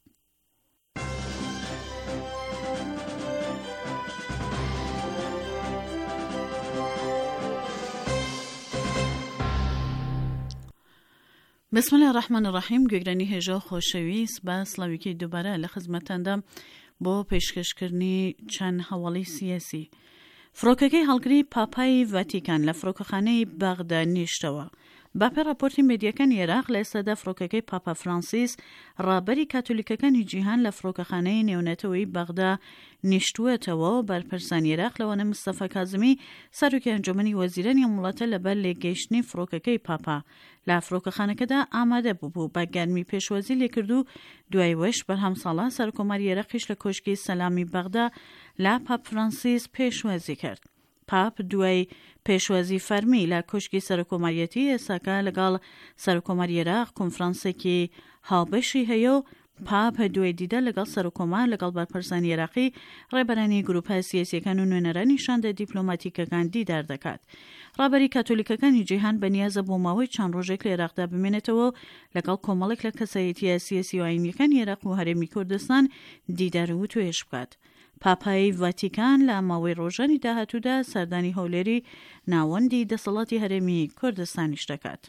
بسم الله الرحمن الرحیم. گوێگرانی هێژە خۆشەویست بە سڵاویکی دووبارە لە خزمەتتاندا بۆ پێشکەشکردنی چەند هەواڵی سیاسی. فڕۆکەکەی هەڵگری پاپای ڤاتیکان لە فڕۆکەخانەی باغدا نیشتەوە. باپێ راپۆرتی مێدیەکان عێراق لە ئێستادا فڕۆکەکەی پاپا فرانسیس ڕابەری کاتۆلیکەکانی جیهان لە فڕۆکەخانەی نێونەتەوەی باغدا نیشتووەتەوە و بەرپرسانی عێراق لەوانە مستەفا کازمی سەرۆکی ئەنجومەنی وەزیرانی وڵاتە لەبەر لێگەیشتنی فڕۆکەکەی پاپا لە فڕۆکەخانەکەدا ئامادە بوو بە گەرمی پێشوازی لێکردو. دوای وەش بەرهەم ساڵا سەرکۆماری عێراقیش لە کۆشکی سەلامی باغدا لە پاپ فرانسیس پێشوازی کرد. پاپ دوای پێشوازی فەرمی لە کۆشکی سەرکۆماریەتی ئێساکە لەگەڵ سەرکۆماری عێراق کۆنفرانسێکی هاوبەشی هەیە و پاپ دوای دیدە لەگەڵ سەرکۆمار لەگەڵ بەرپرسانی عێراقی ڕێبەرانی گروپە سیاسیەکان و نوێنەرانی شاندە دیپلۆماتیکەکان دیدار دەکات. ڕابەری کاتۆلیکەکانی جیهان بەنیازە بۆ ماوەی چەند ڕۆژێک لە عێراقدا بمێنێتەوە لەگەڵ کۆمەڵێک لە کەسایەتیە سیاسی و ئاینیەکانی عێراق و هەرێمی کوردستان دیدار و توێژ بکات. پاپای ڤاتیکان لە ماوەی ڕۆژانی داهاتوودا سەردانی هەولێری ناوەندی دەسەڵاتی هەرێمی کوردستانیش دەکات.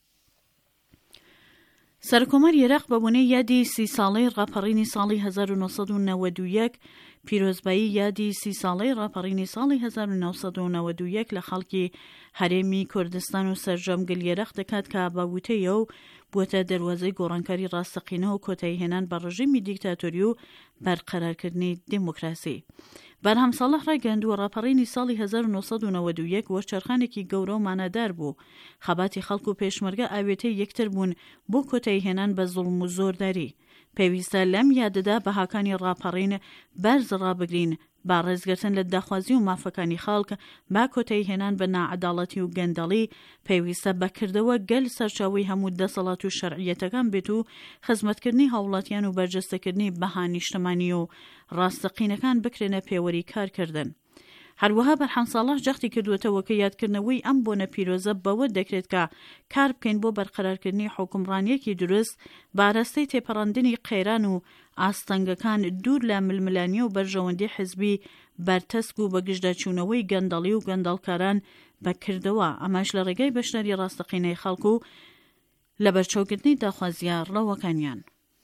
سەرکۆماری عێراق بەبوونەی یادی 30 ساڵەی ڕاپەڕینی ساڵی 1991 پیرۆزبایی یادی 30 ساڵەی ڕاپەڕینی ساڵی 1991 لە خەڵکی هەرێمی کوردستان و سەرجەمگل عێراق دەکات کە باوتەیە و بووەتە دەروازەی گۆڕانکاری ڕاستەقینەوە و کۆتایی هێنان بە ڕژیمی دیکتاتۆری و بەرقەرارکردنی دموکراسی. بەرهەم ساڵح ڕایگەاندووە ڕاپەڕینی ساڵی 1991 وەرچەرخانێکی گەورە و مانەدار بوو. خەباتی خەڵک و پێشمەرگە ئاوێتەی یەکتر بوون بۆ کۆتایی هێنان بە زوڵم و زۆرداری. پێویستە لەم یادەدا بەهاکانی ڕاپەڕین بەرز ڕابگرین با ڕێزگرتن لە داخوازی و مافەکانی خەڵک با کۆتایی هێنان بە نائەداڵەتی و گەندەڵی. پێویستە بەکردەوە گەل سەرچاوی هەموو دەسەڵات و شەرعیەتەکان بێت و خزمەتکردنی هاوڵاتیان و بەرجەستەکردنی بەها نیشتمانی و ڕاستەقینەکان بکرێنە پێوەری کارکردن. هەروەها بەرهەم ساڵح جەختی کردوێتەوە کە یادکردنەوەی ئەم بۆنە پیرۆزە بەوە دەکرێت کە کار بکەین بۆ بەرقەرارکردنی حکومڕانیەکی دروست باراستەی تێپەڕاندنی قەیران و ئاستەنگەکان دوور لە ململانی و بەرژەوەندی حزبی بەرتەسک و بەگشتداچوونەوەی گەندەڵی و گەندەڵکاران بەکردەوە. ئەماش لە ڕێگەی بەشداری ڕاستەقینەی خەڵک و لە بەرچەوگرتنی داخوازیە ڕەوەکانیان.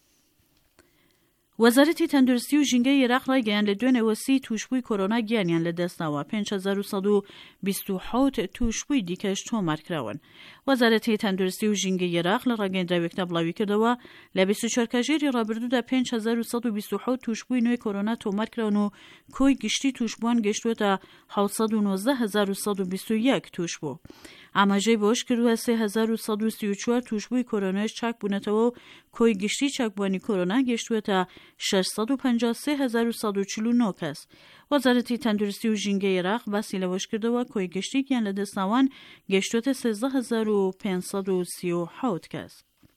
وەزارەتی تەندروستی و ژینگەی عێراق ڕایگەیان لە دوێنێ وەسی تووشبووی کۆرۆنا گیانیان لەدەستاوە. 5127 تووشبووی دیکەش تۆمارکراون. وەزارەتی تەندروستی و ژینگەی عێراق لە ڕاگەیەندراوێکدا بڵاوی کردەوە لە 24 کاژێری ڕابردوودا 5127 تووشبووی نوێی کۆرۆنا تۆمارکراون و کۆی گشتی تووشبووان گەشتوێتە 719121 تووشبوو. ئاماژەی بۆش کردووە 3134 تووشبووی کۆرۆنای چاک بوونەتەوە و کۆی گشتی چاکبوونی کۆرۆنا گەشتوێتە 653149 کەس. وەزارەتی تەندروستی و ژینگەی عێراق باسی لەوەش کردەوە کۆی گشتیان لە دەستناوان گەشتوێتە 13537 کەس.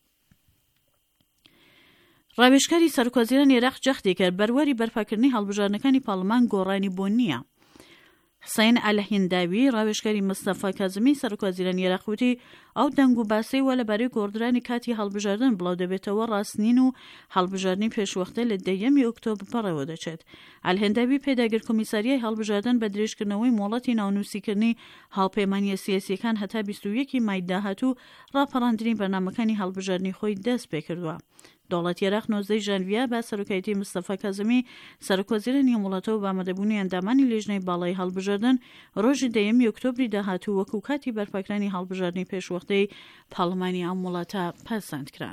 ڕاوێژکاری سەرکۆزیرانی عێراق جەختی کرد بەروەری بەرپاکردنی هەڵبژارنەکانی پاڵمان گۆڕانی بۆ نییە. حسین ئەلهینداوی ڕاوێژکاری مستەفا کازمی سەرکۆزیرانی عێراق وتی ئەو دەنگ و باسی وە لەبارەی گۆڕدرانی کاتی هەڵبژاردن بڵاو دەبێتەوە ڕاستنین و هەڵبژاردننی پێشوەختە لە 10 ئۆکتۆبر بەڕێوە دەچێت. ئەلهینداوی پێداگر کۆمیساریای هەڵبژاردن بە درێژکردنەوەی مۆڵەتی ناونووسیکردنی هاوپەیمانیە سیاسیەکان هەتا 21 مای داهاتوو ڕاپەڕاندنی بەرنامەکانی هەڵبژاردننی خۆی دەست پێ کردووە. دەوڵەتی عێراق 19 ژانڤیە بە سەرۆکایەتی مستەفا کاظمی سەرۆکوەزیرە نێوموڵاتەوە بە ئامادەبوونی ئەندامانی لێژنەی باڵای هەڵبژاردن ڕۆژی 10 ئۆکتۆبری داهاتوو وەکو کاتی بەرپاکرانی هەڵبژاردننی پێشوەختەی پاڵمانی ئەم وڵاتە پەسەند کران.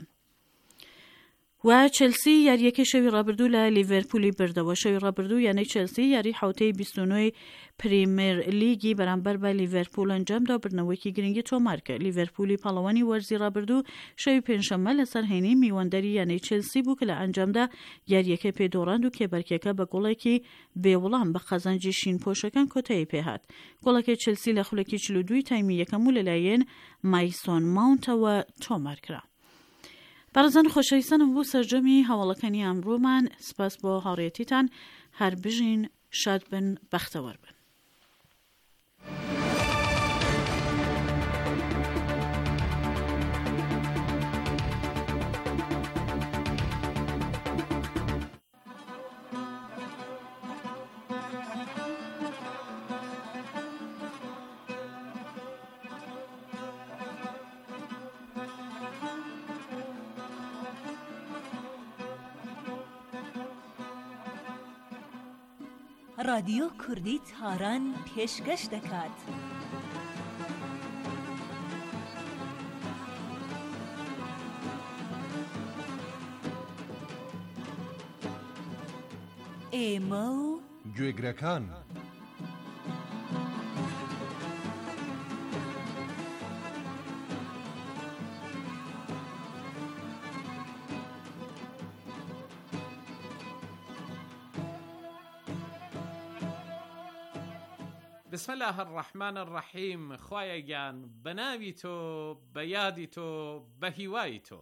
و چلسی یاریەکەی شەوی ڕابردوو لە لیڤەرپولی بردەوە. شەوی ڕابردوو یانەی چلسی یاری حوتەی 29 پریمیر لیگی بەرامبەر بە لیڤەرپول ئەنجامدا بردنەوەیکی گرنگی تۆمارکە. لیڤەرپولی پاڵەوانی وەرزی ڕابردوو شەوی پێنجشەممە لەسەر هێنی میواندەری یانەی چلسی بوو کە لە ئەنجامدا یاریەکە پێدۆڕاند و کێبەرکێکە بە گۆڵێکی بێوەڵام بە قەزانجی شین پۆشەکان کۆتایی پێهات. گۆڵەکەی چلسی لە خولەکی 42 تایمی یەکەم و لەلایەن مایسۆن ماونتەوە تۆمارکرا. بەڕێزان خۆشەویستانم بوو سەرجەمی هەواڵەکانی ئەمڕۆمان. سپاس بۆ هاوڕێیەتیتان. هەر بژین، شاد بن، بەختەوەر بن. رادیۆ کوردی تاران پێشکەش دەکات. ئێمە و گوێگرەکان. بسم الله الرحمن الرحیم. خوایە گیان بە ناوی تۆ، بە یادی تۆ، بە هیوای تۆ.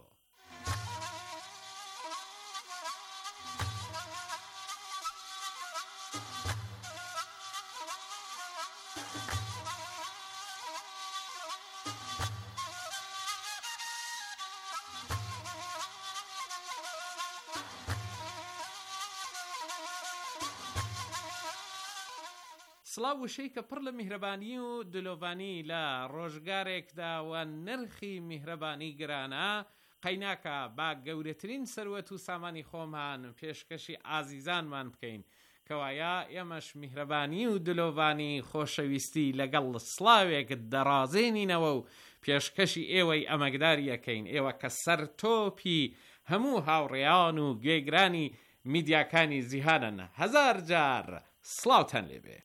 سڵاو وشەی کە پڕ لە میهرەبانی و دلۆڤانی لە ڕۆژگارێکدا و نرخی میهرەبانی گرانە قەیناکە با گەورەترین سەروەت و سامانی خۆمان پێشکەشی ئازیزانمان بکەین کەوایە ئێمەش میهرەبانی و دلۆڤانی خۆشەویستی لەگەڵ سڵاوێک دەڕازێنینەوە و پێشکەشی ئێوەی ئەمەگداریەکەین، ئێوە کە سەرتۆپی هەموو هاوڕێیان و گوێگرانی میدیاکانی جیهانن. هەزار جار سڵاوتان لێبێ.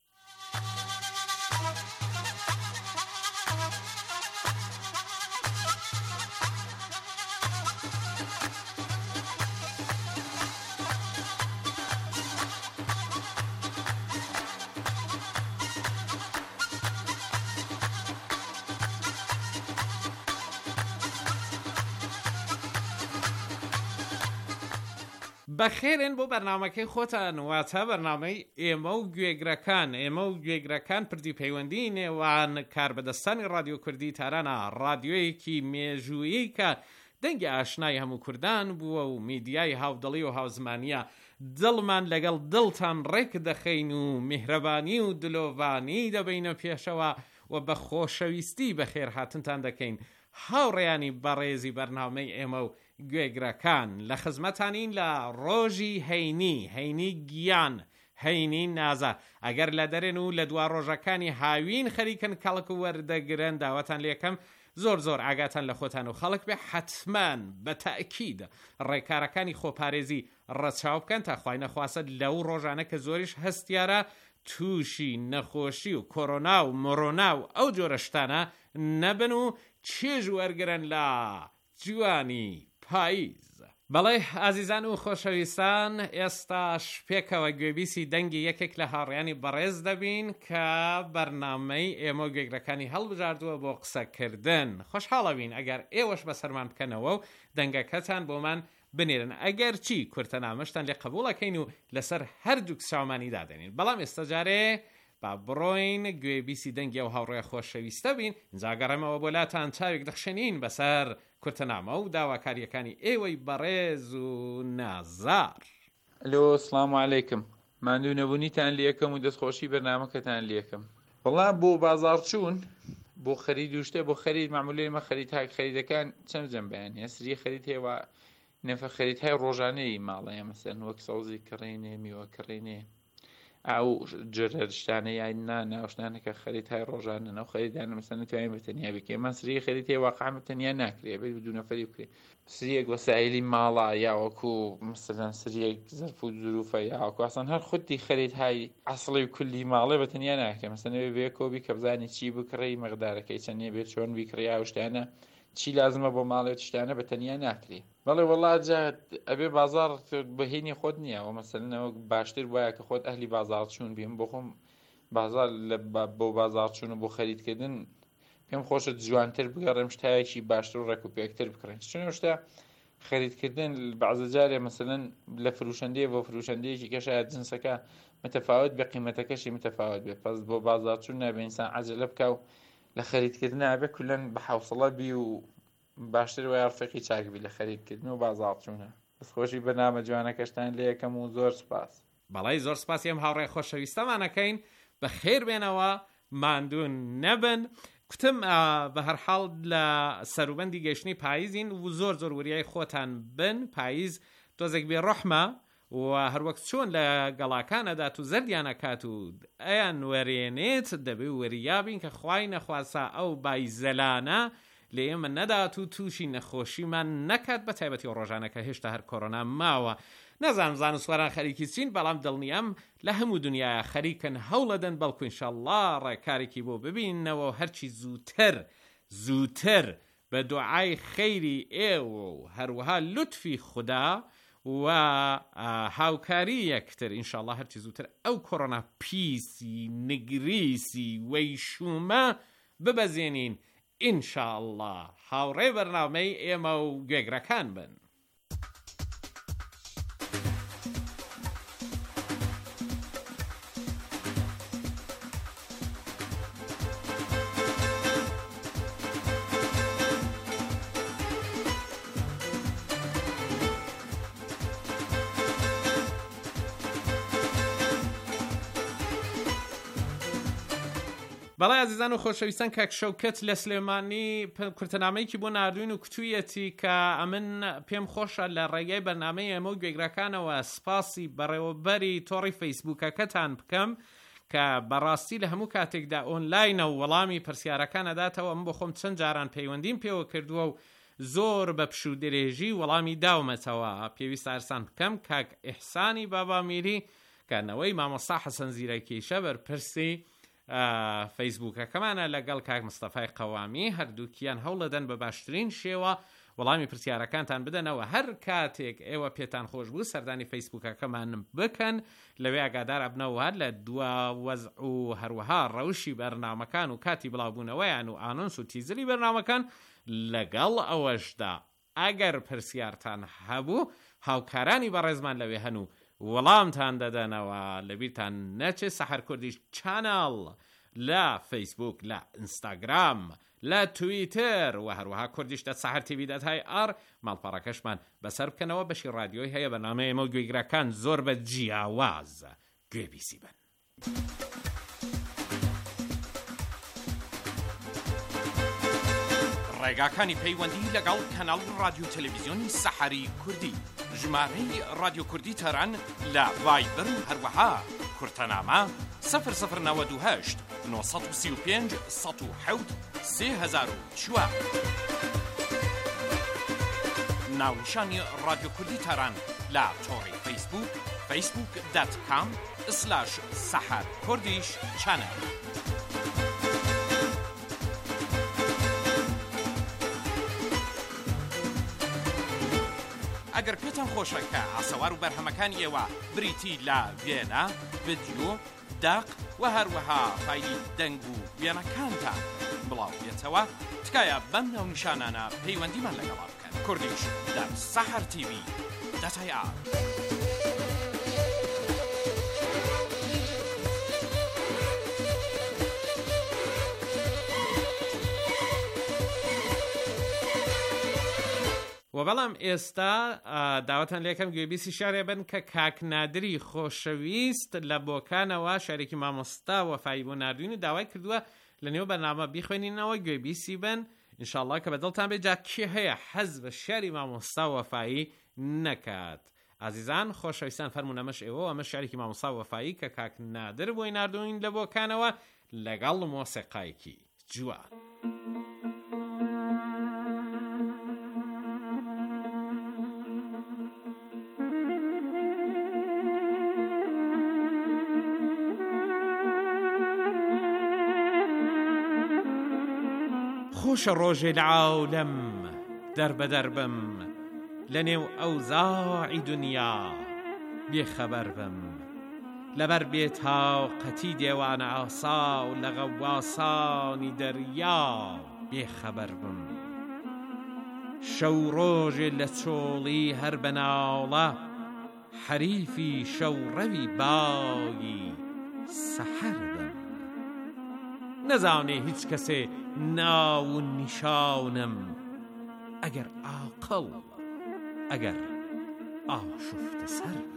بەخێرن بۆ بەرنامەکەی خۆتان، واتە بەرنامەی ئێمە و گوێگرەکان. ئێمە و گوێگرەکان پردی پەیوەندی نێوان کاربەدەستانی رادیۆ کوردی تارانە، رادیۆیەکی مێژوویی کە دەنگی ئاشنای هەموو کوردان بووە و میدیای هاودڵی و هاوزمانیە. دڵمان لەگەڵ دڵتان ڕێک دەخەین و میهرەبانی و دلۆڤانی دەبینە پێشەوە و بە خۆشەویستی بەخێر هاتنتان دەکەین. هاوڕێیانی بەڕێزی بەرنامەی ئێمە و گوێگرەکان لە خزمەتانین لە ڕۆژی هەینی گیان، هەینی نازە. ئەگەر لە دەرێن و لە دوا ڕۆژەکانی هاوین خەریکن کەڵک و وەردەگرن، داوەتان لێکەم زۆر ئاگاتان لە خۆتان و خەڵک بێ. حتمان بە تەئکید ڕێکارەکانی خۆپارێزی ڕەچاو بکەن تا خوای نەخواستە لەو ڕۆژانە کە زۆریش هەستیارە تووشی نەخۆشی و کۆرۆنا و مۆرۆنا و ئەو جۆرە شتانە نەبن و چێژ وەرگرن لە جوانی پاییز. بەڵێ ئازیزان و خۆشەویستان، ئێستاش پێکەوە گوێبیسی دەنگی یەکێک لە هاوڕێیانی بەڕێز دەبین کە بەرنامەی ئێمە و گوێگرەکانی هەڵبژاردووە بۆ قسەکردن. خۆشحاڵەبین ئەگەر ئێوەش بەسەرمان بکەنەوە و دەنگەکەتان بۆمان بنێرن. ئەگەر چی کورتەنامەشتان لێ قبوڵەکەین و لەسەر هەردوو کساومانی دادێنین. بەڵام ئێستا جارێ با بڕۆین گوێبیسی دەنگی و هاوڕێ خۆشەویستە بین. جاگەڕێمەوە بۆ لاتان چاوێک دەخشێنین بەسەر کورتەنامە و داواکاریەکانی ئێوەی بەڕێز و نازار. ئەلۆ، سڵام عەلەیکم. ماندوو نەبوونیتان لێکم و دەستخۆشی بەرنامەکەتان لێکم. وەڵا بۆ بازاڕ چوون، بۆ خەرید و شتێ، بۆ خەرید معمولەی مە خەریدەکان چەند جەمبیان هەیە. سری خەرید هەیە نێفە خەریتهای ڕۆژانەی ماڵەیە مەسەن وەک سەوزی کڕینێ میوە کڕینێ ئەو جرشتانە یان ناوشتانەکە خەریتهای ڕۆژانە نەو خەریدانە مەسەن نتوانین بەتەنیا بکەین ئێمە سری خەریتی واقعا بەتەنیا ناکرێ بێت بدون نەفەری بکرێت سریەک وەسایلی ماڵە یاوەکو مەسەلەن سریەک زەرف و ظروفە یاوەکو ئاسان هەر خودی خەریتهای ئەسڵی و کولی ماڵێ بەتەنیا ناکرێت مەسەن بێ کۆبی کە بزانانی چی بکڕی مەقدارەکەی چەندێ بێت چۆن بیکڕی ئاوشتانە چی لازمە بۆ ماڵێت شتانە بەتەنیا ناکرێ بەڵێ وەڵات جات ئەبێ بازار بەهێنی خۆت نییە و مەسەلەنەوە باشتر وایە کە خۆت ئەهلی بازار چوون بیم بۆ خۆم بازار بۆ بازار چوون و بۆ خەریدکردن پێم خۆشت جوانتر بگەڕێم شتایەکی باشتر و ڕێکوپێکتر بکڕین چون شتا خەریدکردن بەعزە جارێ مەسەلەن لە فروشەندەیە بۆ فروشەندەیەکی کە شاید جنسەکە متەفاوت بە قیمەتەکەشی متەفاوت بێت پس بۆ بازار چوون نابێ ئینسان عەجەلە بکە و لە خەریدکردن ئەبێ کولەن بە حەوسڵە بی و باشتر وای ڕفێقی چاکبی لە خەریدکردن و بازار چوونە دەستخۆشی بەنامە جوانەکەشتان لێ یەکەم و زۆر سپاس. بەڵای زۆر سپاسی ئەم هاوڕێ خۆشەویستەمانەکەین بە خێر بێنەوە ماندوون نەبن. کوتم بە هەر حاڵ لە سەروبەندی گەشتنی پاییزین و زۆر زۆر وریای خۆتان بن. پاییز تۆزێک بێ ڕەحمە و هەروەک چۆن لە گەڵاکانەدا و زەردیانەکات و ئەیان وەرێنێت دەبێ وەریابین کە خوای نەخواسا ئەو بایزەلانە لە ئێمە نەدات و تووشی نەخۆشیمان نەکات بە تایبەتی ڕۆژانەکە هێشتا هەر کۆرۆنا ماوە. نەزانم زانستواران خەریکی چین بەڵام دڵنیام لە هەموو دنیای خەریکن هەوڵەدەن بەڵکو ئینشەڵڵا ڕێکارێکی بۆ ببینەوە و هەرچی زووتر بە دوعای خەیری ئێوە و هەروەها لوتفی خوددا و هاوکاری یەکتر ئینشاءالله هەرچی زووتر ئەو کۆڕۆنا پیسی نگریسی وەیشومە ببەزێنین ئینشاءالله. هاوڕێ بەرنامەی ئێمە و گوێگرەکان بن. بەڵای عزیزان و خۆشەویستان کاک شەوکەت لە سلێمانی کورتەنامەیەکی بۆ نردوین و کتوویەتی کە ئەمن پێم خۆشە لە ڕێگای بەرنامەی ئەمە و گوێگرەکانەوە سپاسی بەڕێوەبەری تۆڕی فەیسبووکەکەتان بکەم کە بەڕاستی لە هەموو کاتێکدا ئۆنلاینە و وەڵامی پرسیارەکانەداتەوە من بۆ خۆم چەند جاران پەیوەندیم پێوە کردووە و زۆر بە پشو درێژی وەڵامی داومەتەوە. پێویست ئارسان بکەم کاک ئیحسانی بابامیری کەنەوەی مامۆستا حەسەن زیرەکیشە بەرپرسی فەیسبووکەکەمانە لەگەڵ کاک مستەفای قەوامی هەردووکیان هەوڵەدەن بە باشترین شێوە وەڵامی پرسیارەکانتان بدەنەوە. هەر کاتێک ئێوە پێتان خۆش بوو سەردانی فەیسبووکەکەمان بکەن لەوێ ئاگادار ئەبنەوە لە دوا وەزع و هەروەها ڕەوشی بەرنامەکان و کاتی بڵاوبوونەوەیان و ئانۆنس و تیزری بەرنامەکان لەگەڵ ئەوەشدا ئەگەر پرسیارتان هەبوو هاوکارانی بەڕێزمان لەوێ هەن و وەڵامتان دەدەنەوە. لەبیرتان نەچێ سەحەر کوردیش چانەڵ لە فەیسبوک لە ئینستاگرام لە تویتر و هەروەها کوردیش دە سەحەر تیوی دەتای ئار ماڵپەڕەکەشمان بەسەر بکەنەوە بەشی رادیۆی هەیە بەنامەی ئێمە و گوێگرەکان زۆر بە جیاواز گوێبیسی بن. ڕێگاکانی پەیوەندی لەگەڵ کەناڵ رادیۆ تەلەڤیزیۆنی سەحەری کوردی ژمارەی رادیۆ کوردی تەران لە ڤایبەر و هەروەها کورتەنامە 0092 935 107 3004 ناونیشانی رادیۆ کوردی تەران لە تۆڕی فەیسبوک facebook.com/سەحەر کوردیش چەنەل. ئەگەر پێتان خۆشەکە ئاسەوار و بەرهەمەکانی ئێوە بریتی لە وێنە، ڤیدیۆ، داق و هەروەها فایلی دەنگ و وێنەکانتان بڵاو بێتەوە تکایە بەم ناونیشانانە پەیوەندیمان لەگەڵا بکەن. کوردیش لە سەحەر تیڤی دەتای ئار. و بەڵام ئێستا داوەتان لێکەم گوێبیسی شارێ بن کە کاک نادری خۆشەویست لە بۆکانەوە شارێکی مامۆستا وەفایی بۆ نردوین و داوای کردووە لە نێو بەرنامە بیخوێنینەوە گوێبیسی بن ئینشاءالله کە بەدڵتان بێ جا کێ هەیە حەز بە شاری مامۆستا وەفایی نەکات. ئازیزان خۆشەویستان فەرمونون ئەمەش ئێوە ئەمە شعرێکی مامۆستا وەفایی کە کاک نادر بۆی نردوین لە بۆکانەوە لەگەڵ مۆسیقایەکی جوان. خۆشە ڕۆژێ لە عاولەم دەربەدەربم لە نێو ئەوزاعی دنیا بێخەبەر بم لەبەر بێتاقەتی دێوانە ئاسا و لە غەواسانی دەریا بێخەبەر بم شەو ڕۆژێ لە چۆڵی هەر بەناوڵە حەریفی شەوڕەوی باوی سەحەر بم نەزانێ هیچ کەسێ ناو و نیشانم ئەگەر عاقڵ ئەگەر ئاشوفتە سەر بم.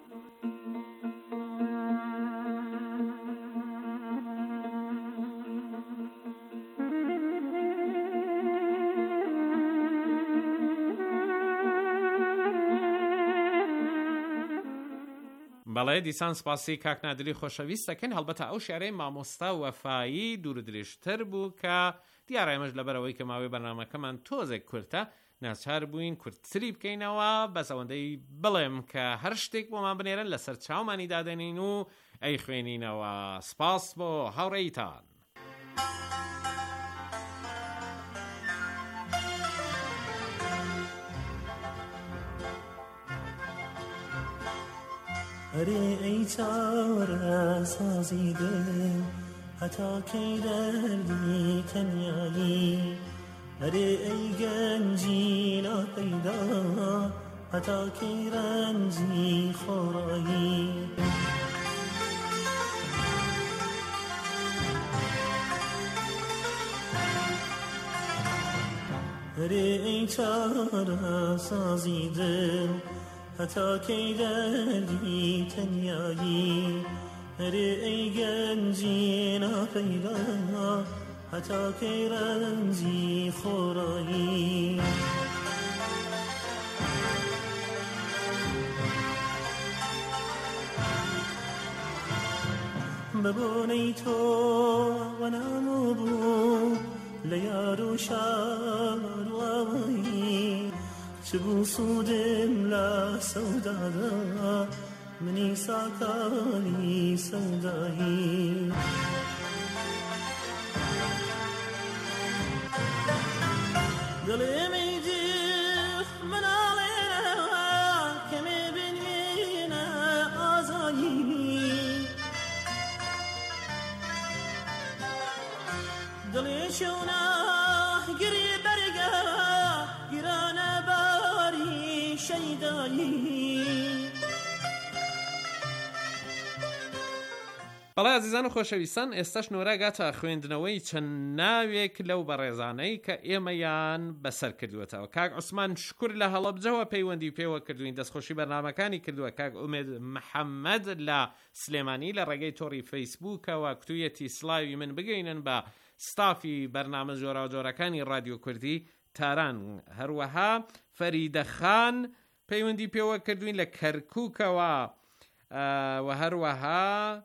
بەڵێ دیسان سپاسی کاک نادری خۆشەویستەکەن هەڵبەتە ئەو شعرەی مامۆستا وەفایی دوور درێژتر بوو کە دیارە ئێمەش لەبەرەوەی کە ماوەی بەرنامەکەمان تۆزێک کورتە ناچار بووین کورتتری بکەینەوە بەس ئەوەندەی بڵێم کە هەر شتێک بۆمان بنێرن لەسەر چاومانی دادەنین و ئەی خوێنینەوە. سپاس بۆ هاوڕێیتان. ئەرێ ئەی چارە سازی دل هەتا کەی دەردی تەنیایی ئەرێ ئەی گەنجی ناپەیدا هەتا کەی ڕەنجی خۆڕایی ئەرێ ئەی چارە سازی دل هەتا کەی دەردی تەنیایی ئەرێ ئەی گەنجی ناپەیدا هەتا کەی ڕەنجی خۆڕایی بەبۆنەی تۆ وەنامۆ بوو لە یار و شار و ئەوەی چ بوو سوودم لە سەودادا منی ساکانی سەودایی دڵێمەی دڵ مناڵێنەوە کەمێ بنوێنە ئازایی دڵێ چێونا گریە بەرگە گیرانە باری شەیدایی. بەڵێ عزیزان و خۆشەویستان ئێستاش نۆرا گاتە خوێندنەوەی چەند ناوێک لەو بەڕێزانەی کە ئێمەیان بەسەر کردووەتەوە. کاک عوسمان شکور لە هەڵەبجەوە پەیوەندی پێوە کردوین دەستخۆشی بەرنامەکانی کردووە. کاک ئومێد محەممەد لە سلێمانی لە ڕێگەی تۆڕی فەیسبووکەوە کتوویەتی سڵاوی من بگەینن بە ستافی بەرنامە جۆرا جۆرەکانی رادیۆ کوردی تاران. هەروەها فەریدە خان پەیوەندی پێوە کردوین لە کەرکووکەوە و هەروەها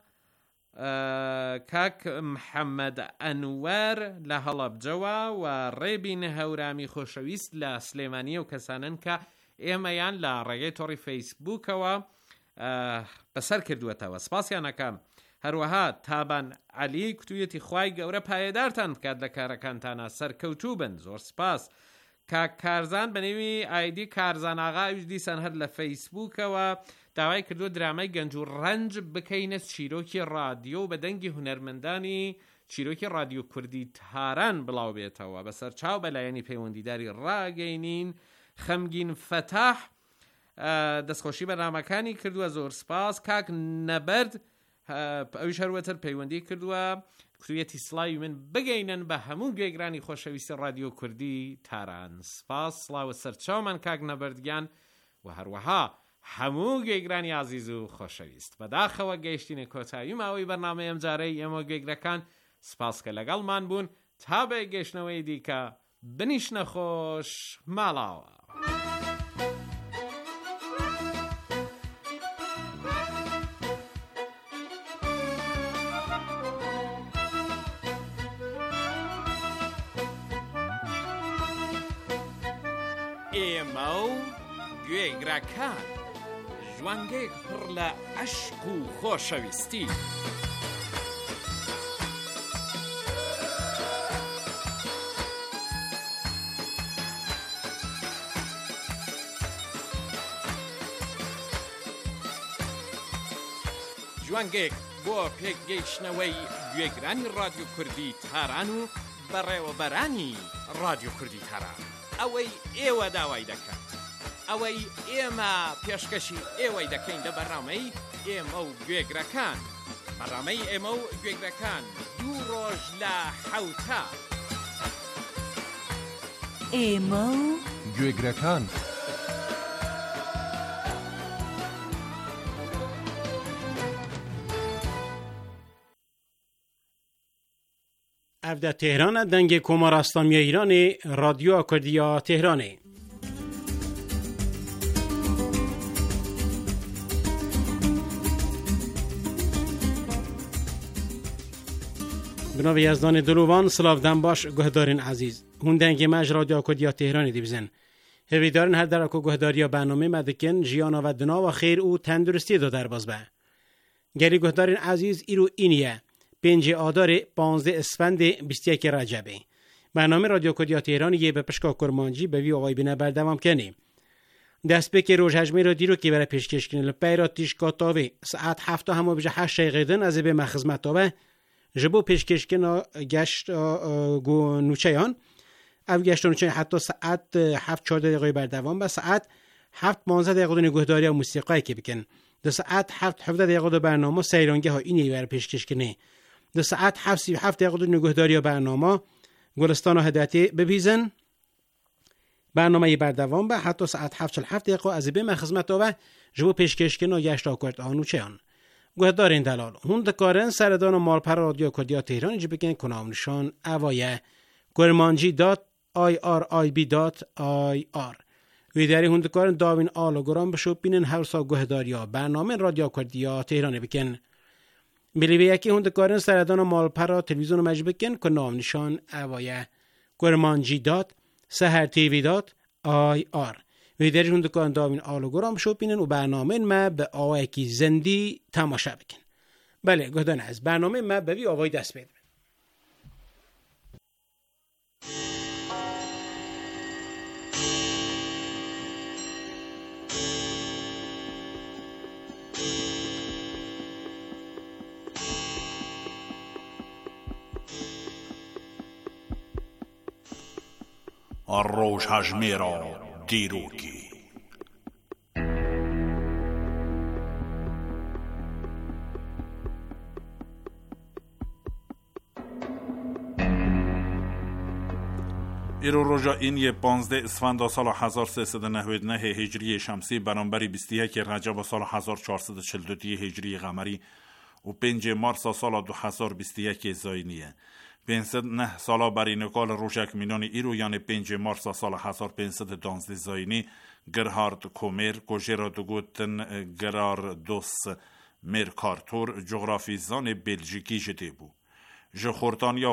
کاک محەممەد ئەنوەر لە هەڵەبجەوە و ڕێبین هەورامی خۆشەویست لە سلێمانی و کەسانن کە ئێمەیان لە ڕێگەی تۆڕی فەیسبووکەوە بەسەر کردووەتەوە. سپاسیانەکەم. هەروەها تابان عەلی کتوویەتی خوای گەورە پایەدارتان بکات لە کارەکانتانە سەرکەوتوو بن. زۆر سپاس. کاک کارزان بە نێوی ئایدی کارزان ئاغا ئەوش دیسان هەر لە فەیسبووکەوە داوای کردو درامای گەنج و ڕەنج بکەینە چیرۆکی رادیۆ و بە دەنگی هونەرمەندانی چیرۆکی رادیۆ کوردی تاران بڵاو بێتەوە. بەسەر چاو بەلایەنی پەیوەندیداری ڕاگەینین. خەمگین فەتاح دەستخۆشی بەرنامەکانی کردووە. زۆر سپاس. کاک نەبەرد ئەویش هەروەتر پەیوەندی کردووە کتوویەتی سڵاوی من بگەینن بە هەموو گوێگرانی خۆشەویستی رادیۆ کوردی تاران. سپاس. سڵاوە سەرچاومان کاک نەبەردگیان و هەروەها هەموو گوێگرانی عزیز و خۆشەویست. بەداخەوە گەیشتینە کۆتایی ماوەی بەرنامە ئەم جارەی ئێمە گوێگرەکان. سپاس کە لەگەڵمان بوون تا بە گەیشتنەوەی دیکە بنیشنە خۆش ماڵاوە. ئێمە و گوێگرەکان ژوانگەیەک پڕ لە عەشق و خۆشەویستی. ژوانگەیەک بۆ پێگەیشتنەوەی گوێگرانی رادیۆ کوردی تاران و بەڕێوەبەرانی رادیۆ کوردی تاران. ئەوەی ئێوە داوای دەکات، ئەوەی ئێمە پێشکەشی ئێوەی دەکەین لە بەرنامەی ئێمە و گوێگرەکان. بەرنامەی ئێمە و گوێگرەکان 2 ڕۆژ لە 7 ئێمە و گوێگرەکان. افده تهران دنگ کمار اسلامی ایران رادیو کردیا تهرانه. بنابه یزدان دلوان سلاودن باش گهدارین عزیز. هون دنگ مج رادیو کردیا تهرانی دیبزن. هویدارن هر درکو گهداریا برنامه مدکن جیانا و دنا و خیر و تندرستی دو در باز به. گری گهدارین عزیز ایرو اینیه. 5 آذر 15 اسفند 21 رجبه. برنامه رادیو کردیا تهران یه به پشکا کرمانجی به وی آقای بینه بردوام کنیم. دست به که روز هجمه را دیرو که برای پیشکش کنیم لپای تیش کاتاوی ساعت 7 همو بجه 8 دقیقه از به مخدمت آوه جبو پیشکش کنیم گشت گو نوچهان او گشت نوچه حتی ساعت 7 14 دقیقه بردوام به ساعت 7 15 دقیقه نگهداری و موسیقی که بکن. در ساعت 7 17 دقیقه برنامه سیرانگه ها اینی برای پیشکش کنیم. در ساعت 7 دقیقه نگهداری برنامه گلستان و هدایتی ببیزن برنامه بردوام به حتی ساعت 7 دقیقه از به مخدمت و جبو پیشکش کنه گشت آکورد آنو چهان گهدارین دلال هون دکارن سردان و مالپر رادیو کردیا تهران جی بکن کنام نشان اوایه kurmanji.irib.ir ویداری هون دکارن داوین آلوگرام بشو بینن هرسا گهداریا برنامه رادیو کردیا تهران بکن بلیوی یکی هون دکارن سردان و مالپر تلویزیون مجی بکن کنام نشان اوایه kurmanji.sahartv.ir ویداری هون دکارن داوین آلوگرام بشو بینن و برنامه ما به آوه کی زندی تماشا بکن. بله گهدان از برنامه ما به وی آوه دست بید. روش هجمیرا دیروکی ایرو روژا این یه 15 اسفند سال 1399 هجری شمسی برانبری 21 رجب سال 1442 هجری قمری و 5 مارس سال 2021 زاینیه. 509 سالا بری نکال روشک مینان ایرو یعنی 5 مارس سال 1512 زاینی گرهارد کومر گوژرا دوگوتن گراردوس مرکارتور جغرافیزان بلژیکی جده بو. جخورتانیا